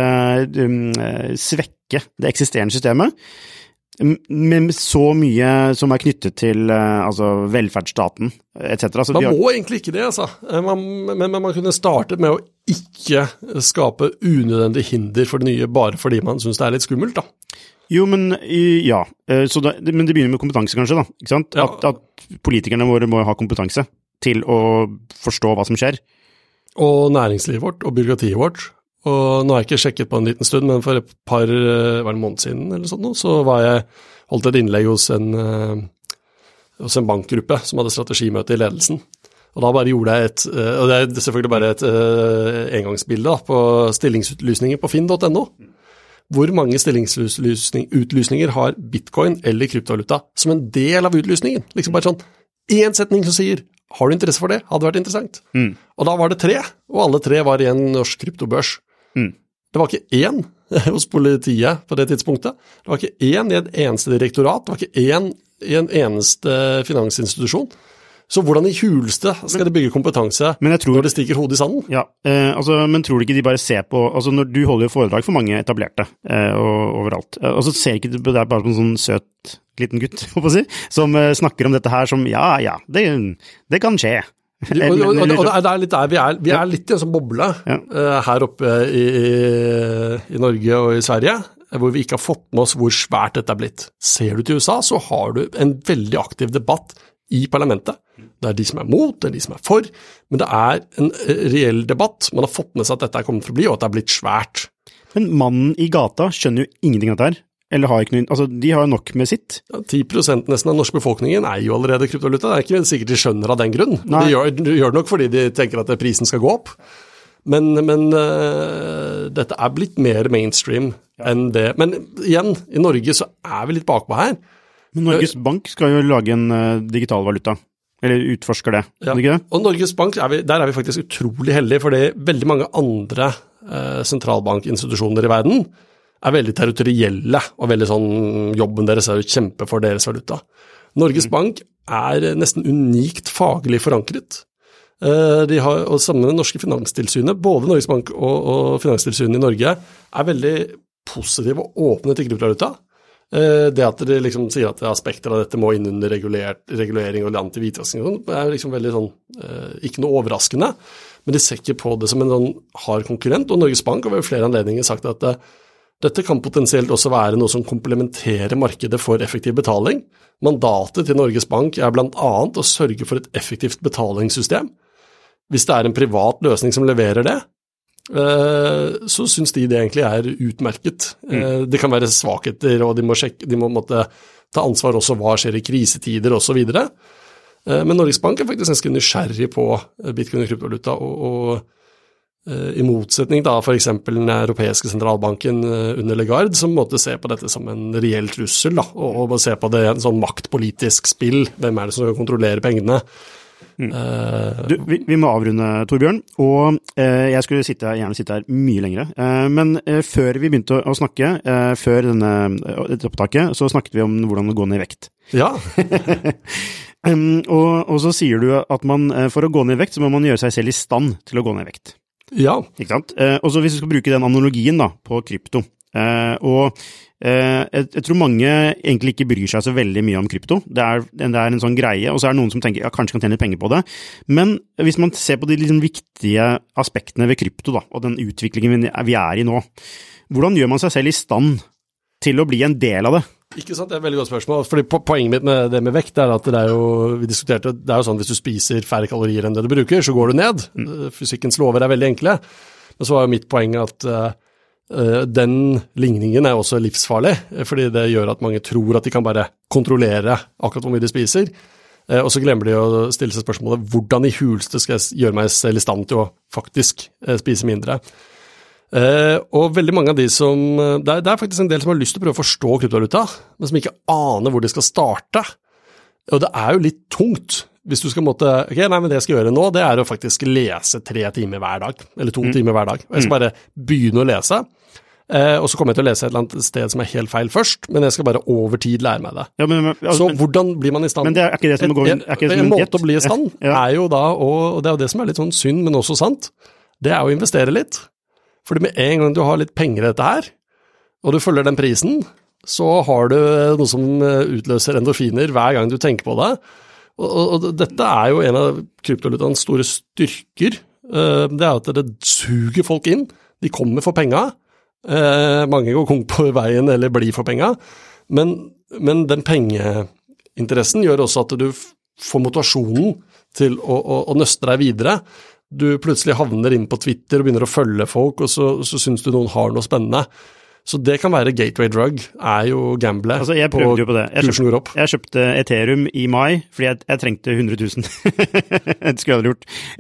A: svekke det eksisterende systemet, med så mye som er knyttet til velferdsstaten, etc.
B: Man må egentlig ikke det, men man kunne starte med å ikke skape unødvendig hinder for det nye, bare fordi man synes det er litt skummelt, da.
A: Jo, men ja, men det begynner med kompetanse kanskje, da, ikke sant? Ja. At politikerne våre må ha kompetanse til å forstå hva som skjer.
B: Og næringslivet vårt, og byråkratiet vårt. Og nå har jeg ikke sjekket på en liten stund, men for et par måneder siden eller sånt, så holdt et innlegg hos en bankgruppe som hadde strategimøte i ledelsen. Og da bare gjorde jeg og det er selvfølgelig bare et engangsbilde da, på stillingsutlysninger på finn.no. Hvor mange stillingsutlysninger har bitcoin eller kryptovaluta som en del av utlysningen? Liksom bare sånn, en setning som sier, har du interesse for det? Hadde vært interessant. Og da var det 3, og alle 3 var i en norsk kryptobørs. Det var ikke 1 hos politiet på det tidspunktet. Det var ikke 1 i et eneste direktorat. Det var ikke 1 i en eneste finansinstitusjon. Så hvordan i hulste skal de bygge kompetanse når de stikker hodet i sanden? Ja,
A: men tror du ikke de bare ser på, når du holder jo foredrag for mange etablerte overalt, og så ser ikke det er bare en sånn søt liten gutt, som snakker om dette her som, det kan skje.
B: Og det er litt der, vi er litt i en sånn boble her oppe i Norge og i Sverige, hvor vi ikke har fått med oss hvor svært dette er blitt. Ser du til USA, så har du en veldig aktiv debatt i parlamentet. Det er de som er mot, det er de som er for, men det er en reell debatt. Man har fått med seg at dette kommer til å bli, og at det er blitt svært.
A: Men mannen i gata skjønner jo ingenting av dette her. Eller har ikke noe, de har jo nok med sitt.
B: 10% nesten av norsk befolkningen er jo allerede kryptovaluta. Det er ikke sikkert de skjønner av den grunn. De gjør det nok fordi de tenker at prisen skal gå opp. Men dette blitt mer mainstream enn det. Men igjen, i Norge så vi litt bakpå her.
A: Men Norges Bank skal jo lage en digital valuta, eller utforsker det, ikke det?
B: Og Norges Bank, der vi faktisk utrolig heldige, fordi veldig mange andre sentralbankinstitusjoner i verden veldig territorielle, og veldig sånn, jobben deres jo kjempe for deres valuta. Norges Bank nesten unikt faglig forankret. De har, og sammen med det norske finanstilsynet, både Norges Bank og finanstilsynet i Norge, veldig positive og åpne til kryptovaluta. Det at de liksom sier at aspekter av dette må inn under regulering og anti-hvitvasking, liksom veldig sånn, ikke noe overraskende, men de ser ikke på det som en sånn hard konkurrent, og Norges Bank har ved flere anledninger sagt at dette kan potensielt også være noe som komplementerer markedet for effektiv betaling. Mandatet til Norges Bank blant annet å sørge for et effektivt betalingssystem. Hvis det en privat løsning som leverer det, så synes de det egentlig utmerket. Det kan være svakheter, og de må måtte ta ansvar også hva skjer i krisetider og så videre. Men Norges Bank faktisk ganske nysgjerrig på bitcoin og kryptovaluta, og i motsetning da for eksempel den europeiske sentralbanken under Lagarde, som måtte se på dette som en reell trussel, da, og se på det en sånn maktpolitisk spill. Hvem det som skal kontrollere pengene?
A: Vi må avrunde, Torbjørn, og jeg skulle gjerne sitte her mye lengre, men før vi begynte å snakke, før dette opptaket, så snakket vi om hvordan det går ned i vekt.
B: Ja.
A: og så sier du at for å gå ned i vekt, så må man gjøre seg selv i stand til å gå ned i vekt.
B: Ja.
A: Ikke sant? Og så hvis vi skal bruke den analogien da, på krypto, jeg tror mange egentlig ikke bryr seg så veldig mye om krypto. Det en sånn greie, og så det noen som tenker, kanskje kan tjene penger på det. Men hvis man ser på de liksom viktige aspektene ved krypto da, og den utviklingen vi i nå, hvordan gjør man seg selv i stand til å bli en del av det?
B: Ikke sant, det et veldig godt spørsmål, fordi poenget mitt med det med vekt at det jo, vi diskuterte, det jo sånn hvis du spiser færre kalorier enn det du bruker, så går du ned. Fysikkens lover veldig enkle. Men så var jo mitt poeng at den ligningen også livsfarlig, fordi det gjør at mange tror at de kan bare kontrollere akkurat hvor mye de spiser, og så glemmer de å stille seg spørsmålet hvordan i huleste skal jeg gjøre meg selv i stand til å faktisk spise mindre. Og veldig mange av de som, det faktisk en del som har lyst til å prøve å forstå kryptovaluta, men som ikke aner hvor de skal starte, og det jo litt tungt. Hvis du skal men det jeg skal gjøre nå, det å faktisk lese 3 timer hver dag, eller 2 timer hver dag. Og jeg skal bare begynne å lese, og så kommer jeg til å lese et eller annet sted som helt feil først, men jeg skal bare over tid lære meg det. Ja, så hvordan blir man i stand?
A: Men det ikke det som går...
B: En måte å bli i stand jo da, og det jo det som litt sånn synd, men også sant, det å investere litt. Fordi med en gang du har litt penger i dette her, og du følger den prisen, så har du noe som utløser endorfiner hver gang du tenker på det. Og dette jo en av kryptovalutaens store styrker. Det at det suger folk inn. De kommer for penger. Mange går konk på veien eller blir for penger. Men den pengeinteressen gjør også at du får motivasjonen til å nøste deg videre. Du plutselig havner inn på Twitter og begynner å følge folk, og så synes du noen har noe spennende. Så det kan være gateway drug, jo gamble
A: jeg prøvde jo på det.
B: Kursen går opp.
A: Jeg kjøpte Ethereum i mai, fordi jeg trengte 100 000. Det skulle jeg aldri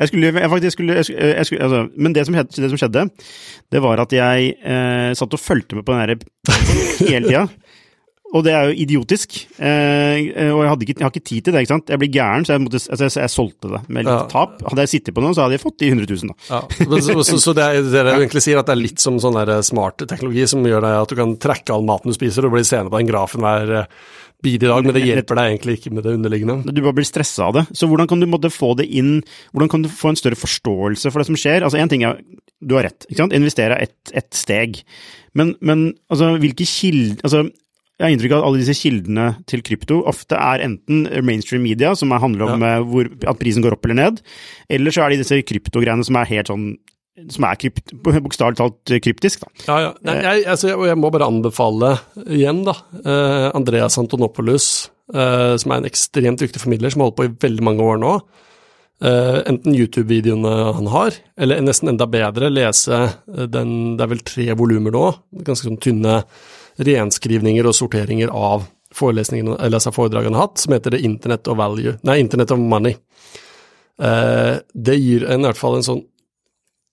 A: gjort. Men det som skjedde, det var at jeg satt og fulgte med på den her hele tida. Og det jo idiotisk, og jeg har ikke tid til det, ikke sant? Jeg blir gæren, så jeg solgte det med litt tap. Hadde jeg sittet på noe, så hadde jeg fått de 100 000 da.
B: Ja. Så det egentlig sier at det litt som sånn der smart teknologi som gjør deg at du kan trekke all maten du spiser og bli seende på den grafen hver bidige dag, men det hjelper deg egentlig ikke med det underliggende. Du
A: bare blir stresset av det. Så hvordan kan du få det inn, hvordan kan du få en større forståelse for det som skjer? Altså en ting du har rett, ikke sant? Investere et steg. Men altså, hvilke kilder, jeg har inntrykk av at alle disse kildene til krypto ofte enten mainstream media, som handler om at prisen går opp eller ned, eller så det disse kryptogreiene som helt sånn, som bokstavelig talt kryptisk. Da.
B: Ja. Jeg må bare anbefale igjen da, Andreas Antonopoulos, som en ekstremt dyktig formidler, som har holdt på i veldig mange år nå. Enten YouTube-videoene han har, eller nesten enda bedre lese det vel 3 volumer nå, ganske sånn tynne renskrivninger og sorteringer av forelesningene, eller foredragene han har hatt, som heter Internet of Money. Det gir i hvert fall en sånn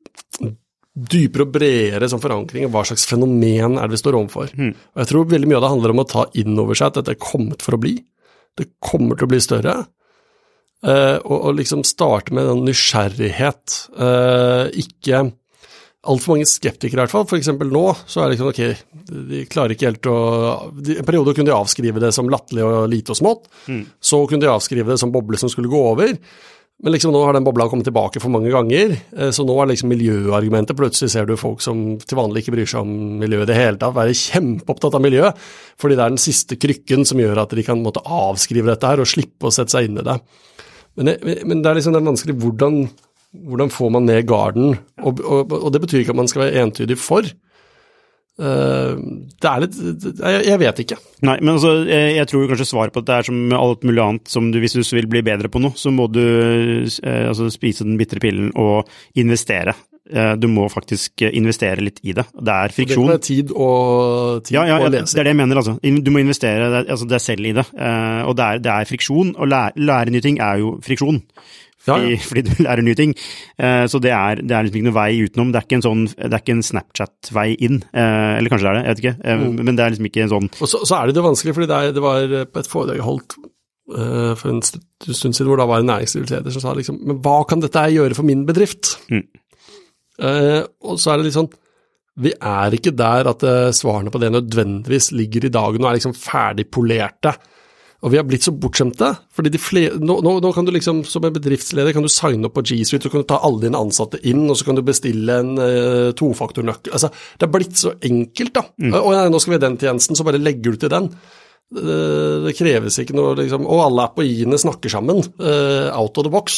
B: dypere og bredere som forankring av hva slags fenomen det vi står overfor. Og jeg tror veldig mye av det handler om å ta inn over seg at dette kommet for å bli. Det kommer til å bli større. Og liksom starte med en nysgjerrighet. Ikke alt for mange skeptikere i hvert fall. For eksempel nå, så det liksom, ok, de klarer ikke helt en periode kunne de avskrive det som latterlig og lite og smått. Så kunne de avskrive det som boble som skulle gå over. Men liksom nå har den bobla kommet tilbake for mange ganger, så nå liksom miljøargumentet. Plutselig ser du folk som til vanlig ikke bryr seg om miljøet i det hele tatt, være kjempeopptatt av miljø, fordi det den siste krykken som gjør at de kan måtte avskrive dette her og slippe å sette seg inn i det. Men det liksom det vanskelig, hvordan får man ned garden, og det betyr ikke at man skal være entydig for. Det litt, jeg vet ikke.
A: Nei, men altså, jeg tror kanskje svaret på at det som alt mulig annet som hvis du vil bli bedre på noe, så må du spise den bitre pillen og investere. Du må faktisk investere litt i det. Det friksjon.
B: Det tid og lese.
A: Det det jeg mener altså. Du må investere deg selv i det. Og det friksjon, og lære nye ting jo friksjon. Fordi du lærer nye ting. Så det liksom ikke noe vei utenom. Det ikke en Snapchat-vei inn. Eller kanskje det det, jeg vet ikke. Men det liksom ikke en sånn...
B: Og så det vanskelig, fordi det var på et foredrag jeg holdt for en stund siden, hvor da var en næringslivsleder som sa liksom, men hva kan dette gjøre for min bedrift? Og så det litt sånn, vi ikke der at svarene på det nødvendigvis ligger i dagen og liksom ferdig polerte. Og vi har blitt så bortskjemte, fordi nå kan du liksom, som en bedriftsleder, kan du signe opp på G Suite, så kan du ta alle dine ansatte inn, og så kan du bestille en tofaktornøkkel. Altså, det blitt så enkelt da. Og nå skal vi ha den tjenesten, så bare legger du til den. Det kreves ikke noe, liksom, og alle API-ene snakker sammen, out of the box.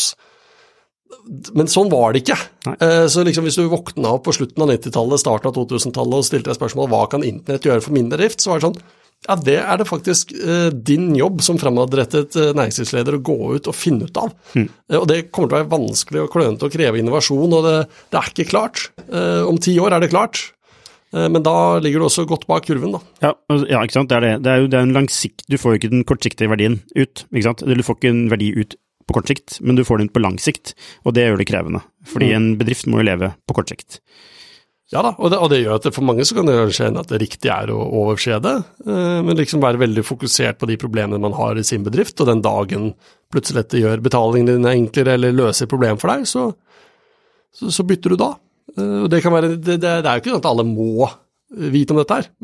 B: Men sånn var det ikke. Så liksom, hvis du våkna opp på slutten av 90-tallet, starten av 2000-tallet, og stilte deg spørsmål, hva kan internett gjøre for min bedrift, så var det sånn, ja, det det faktisk din jobb som fremadrettet næringslivsleder å gå ut og finne ut av. Og det kommer til å være vanskelig og klønete å kreve innovasjon, og det ikke klart. Om 10 år det klart. Men da ligger du også godt bak kurven, da.
A: Ja, ikke sant? Det jo en langsikt. Du får jo ikke den kortsiktige verdien ut, ikke sant? Du får ikke en verdi ut på kort sikt, men du får den på lang sikt, og det gjør det krevende. Fordi en bedrift må jo leve på kort sikt.
B: Ja da, og det gjør at for mange så kan det kanskje hende at det riktige å overse det, men liksom være veldig fokusert på de problemene man har i sin bedrift, og den dagen plutselig dette gjør betalingen din enklere eller løser problem for deg, så bytter du da. Og det kan være, det jo ikke sånn at alle må vite om dette her,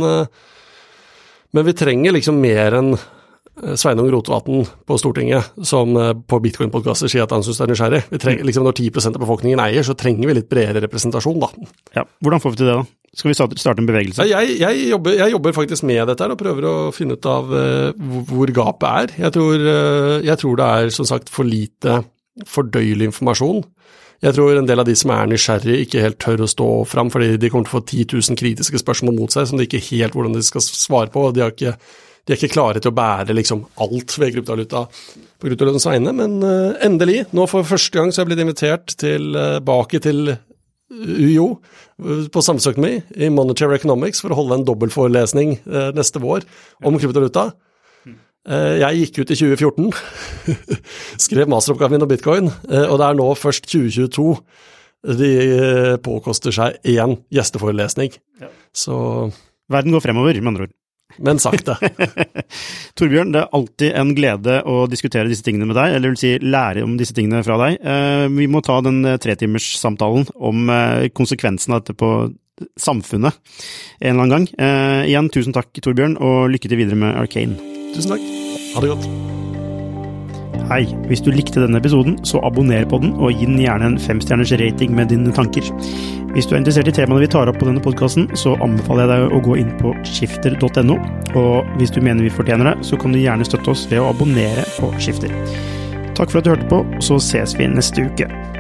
B: men vi trenger liksom mer enn Sveinung Rotevatn på Stortinget, som på Bitcoin-podcaster sier at han synes det nysgjerrig. Vi trenger, liksom når 10% av befolkningen eier, så trenger vi litt bredere representasjon, da.
A: Ja, hvordan får vi til det da? Skal vi starte en bevegelse?
B: Jeg jobber faktisk med dette her, og prøver å finne ut av hvor gapet Jeg tror det som sagt for lite fordøyelig informasjon. Jeg tror en del av de som nysgjerrig ikke helt tør å stå frem, fordi de kommer til å få 10 000 kritiske spørsmål mot seg, som de ikke helt hvordan de skal svare på, og de er ikke klare til å bære liksom alt ved kryptovaluta på kryptovalutens vegne, men endelig, nå for første gang så jeg blitt invitert tilbake til UiO på samfunnsøkonomi i Monetary Economics for å holde en dobbeltforelesning neste vår om kryptovaluta. Jeg gikk ut i 2014, skrev masteroppgaven min om Bitcoin, og det nå først 2022 de påkoster seg en gjesteforelesning.
A: Ja.
B: Så
A: verden går fremover, med andre ord.
B: Men sakte.
A: Torbjørn, det alltid en glede å diskutere disse tingene med deg, eller vil si lære om disse tingene fra deg. Vi må ta den 3-timers samtalen om konsekvensen av dette på samfunnet en eller annen gang. Igjen, tusen takk Torbjørn, og lykke til videre med Arcane.
B: Tusen takk. Ha det godt.
A: Hei, hvis du likte denne episoden, så abonner på den, og gi den gjerne en 5-stjerners rating med dine tanker. Hvis du interessert i temaene vi tar opp på denne podcasten, så anbefaler jeg deg å gå inn på skifter.no, og hvis du mener vi fortjener det, så kan du gjerne støtte oss ved å abonnere på Skifter. Takk for at du hørte på, så ses vi neste uke.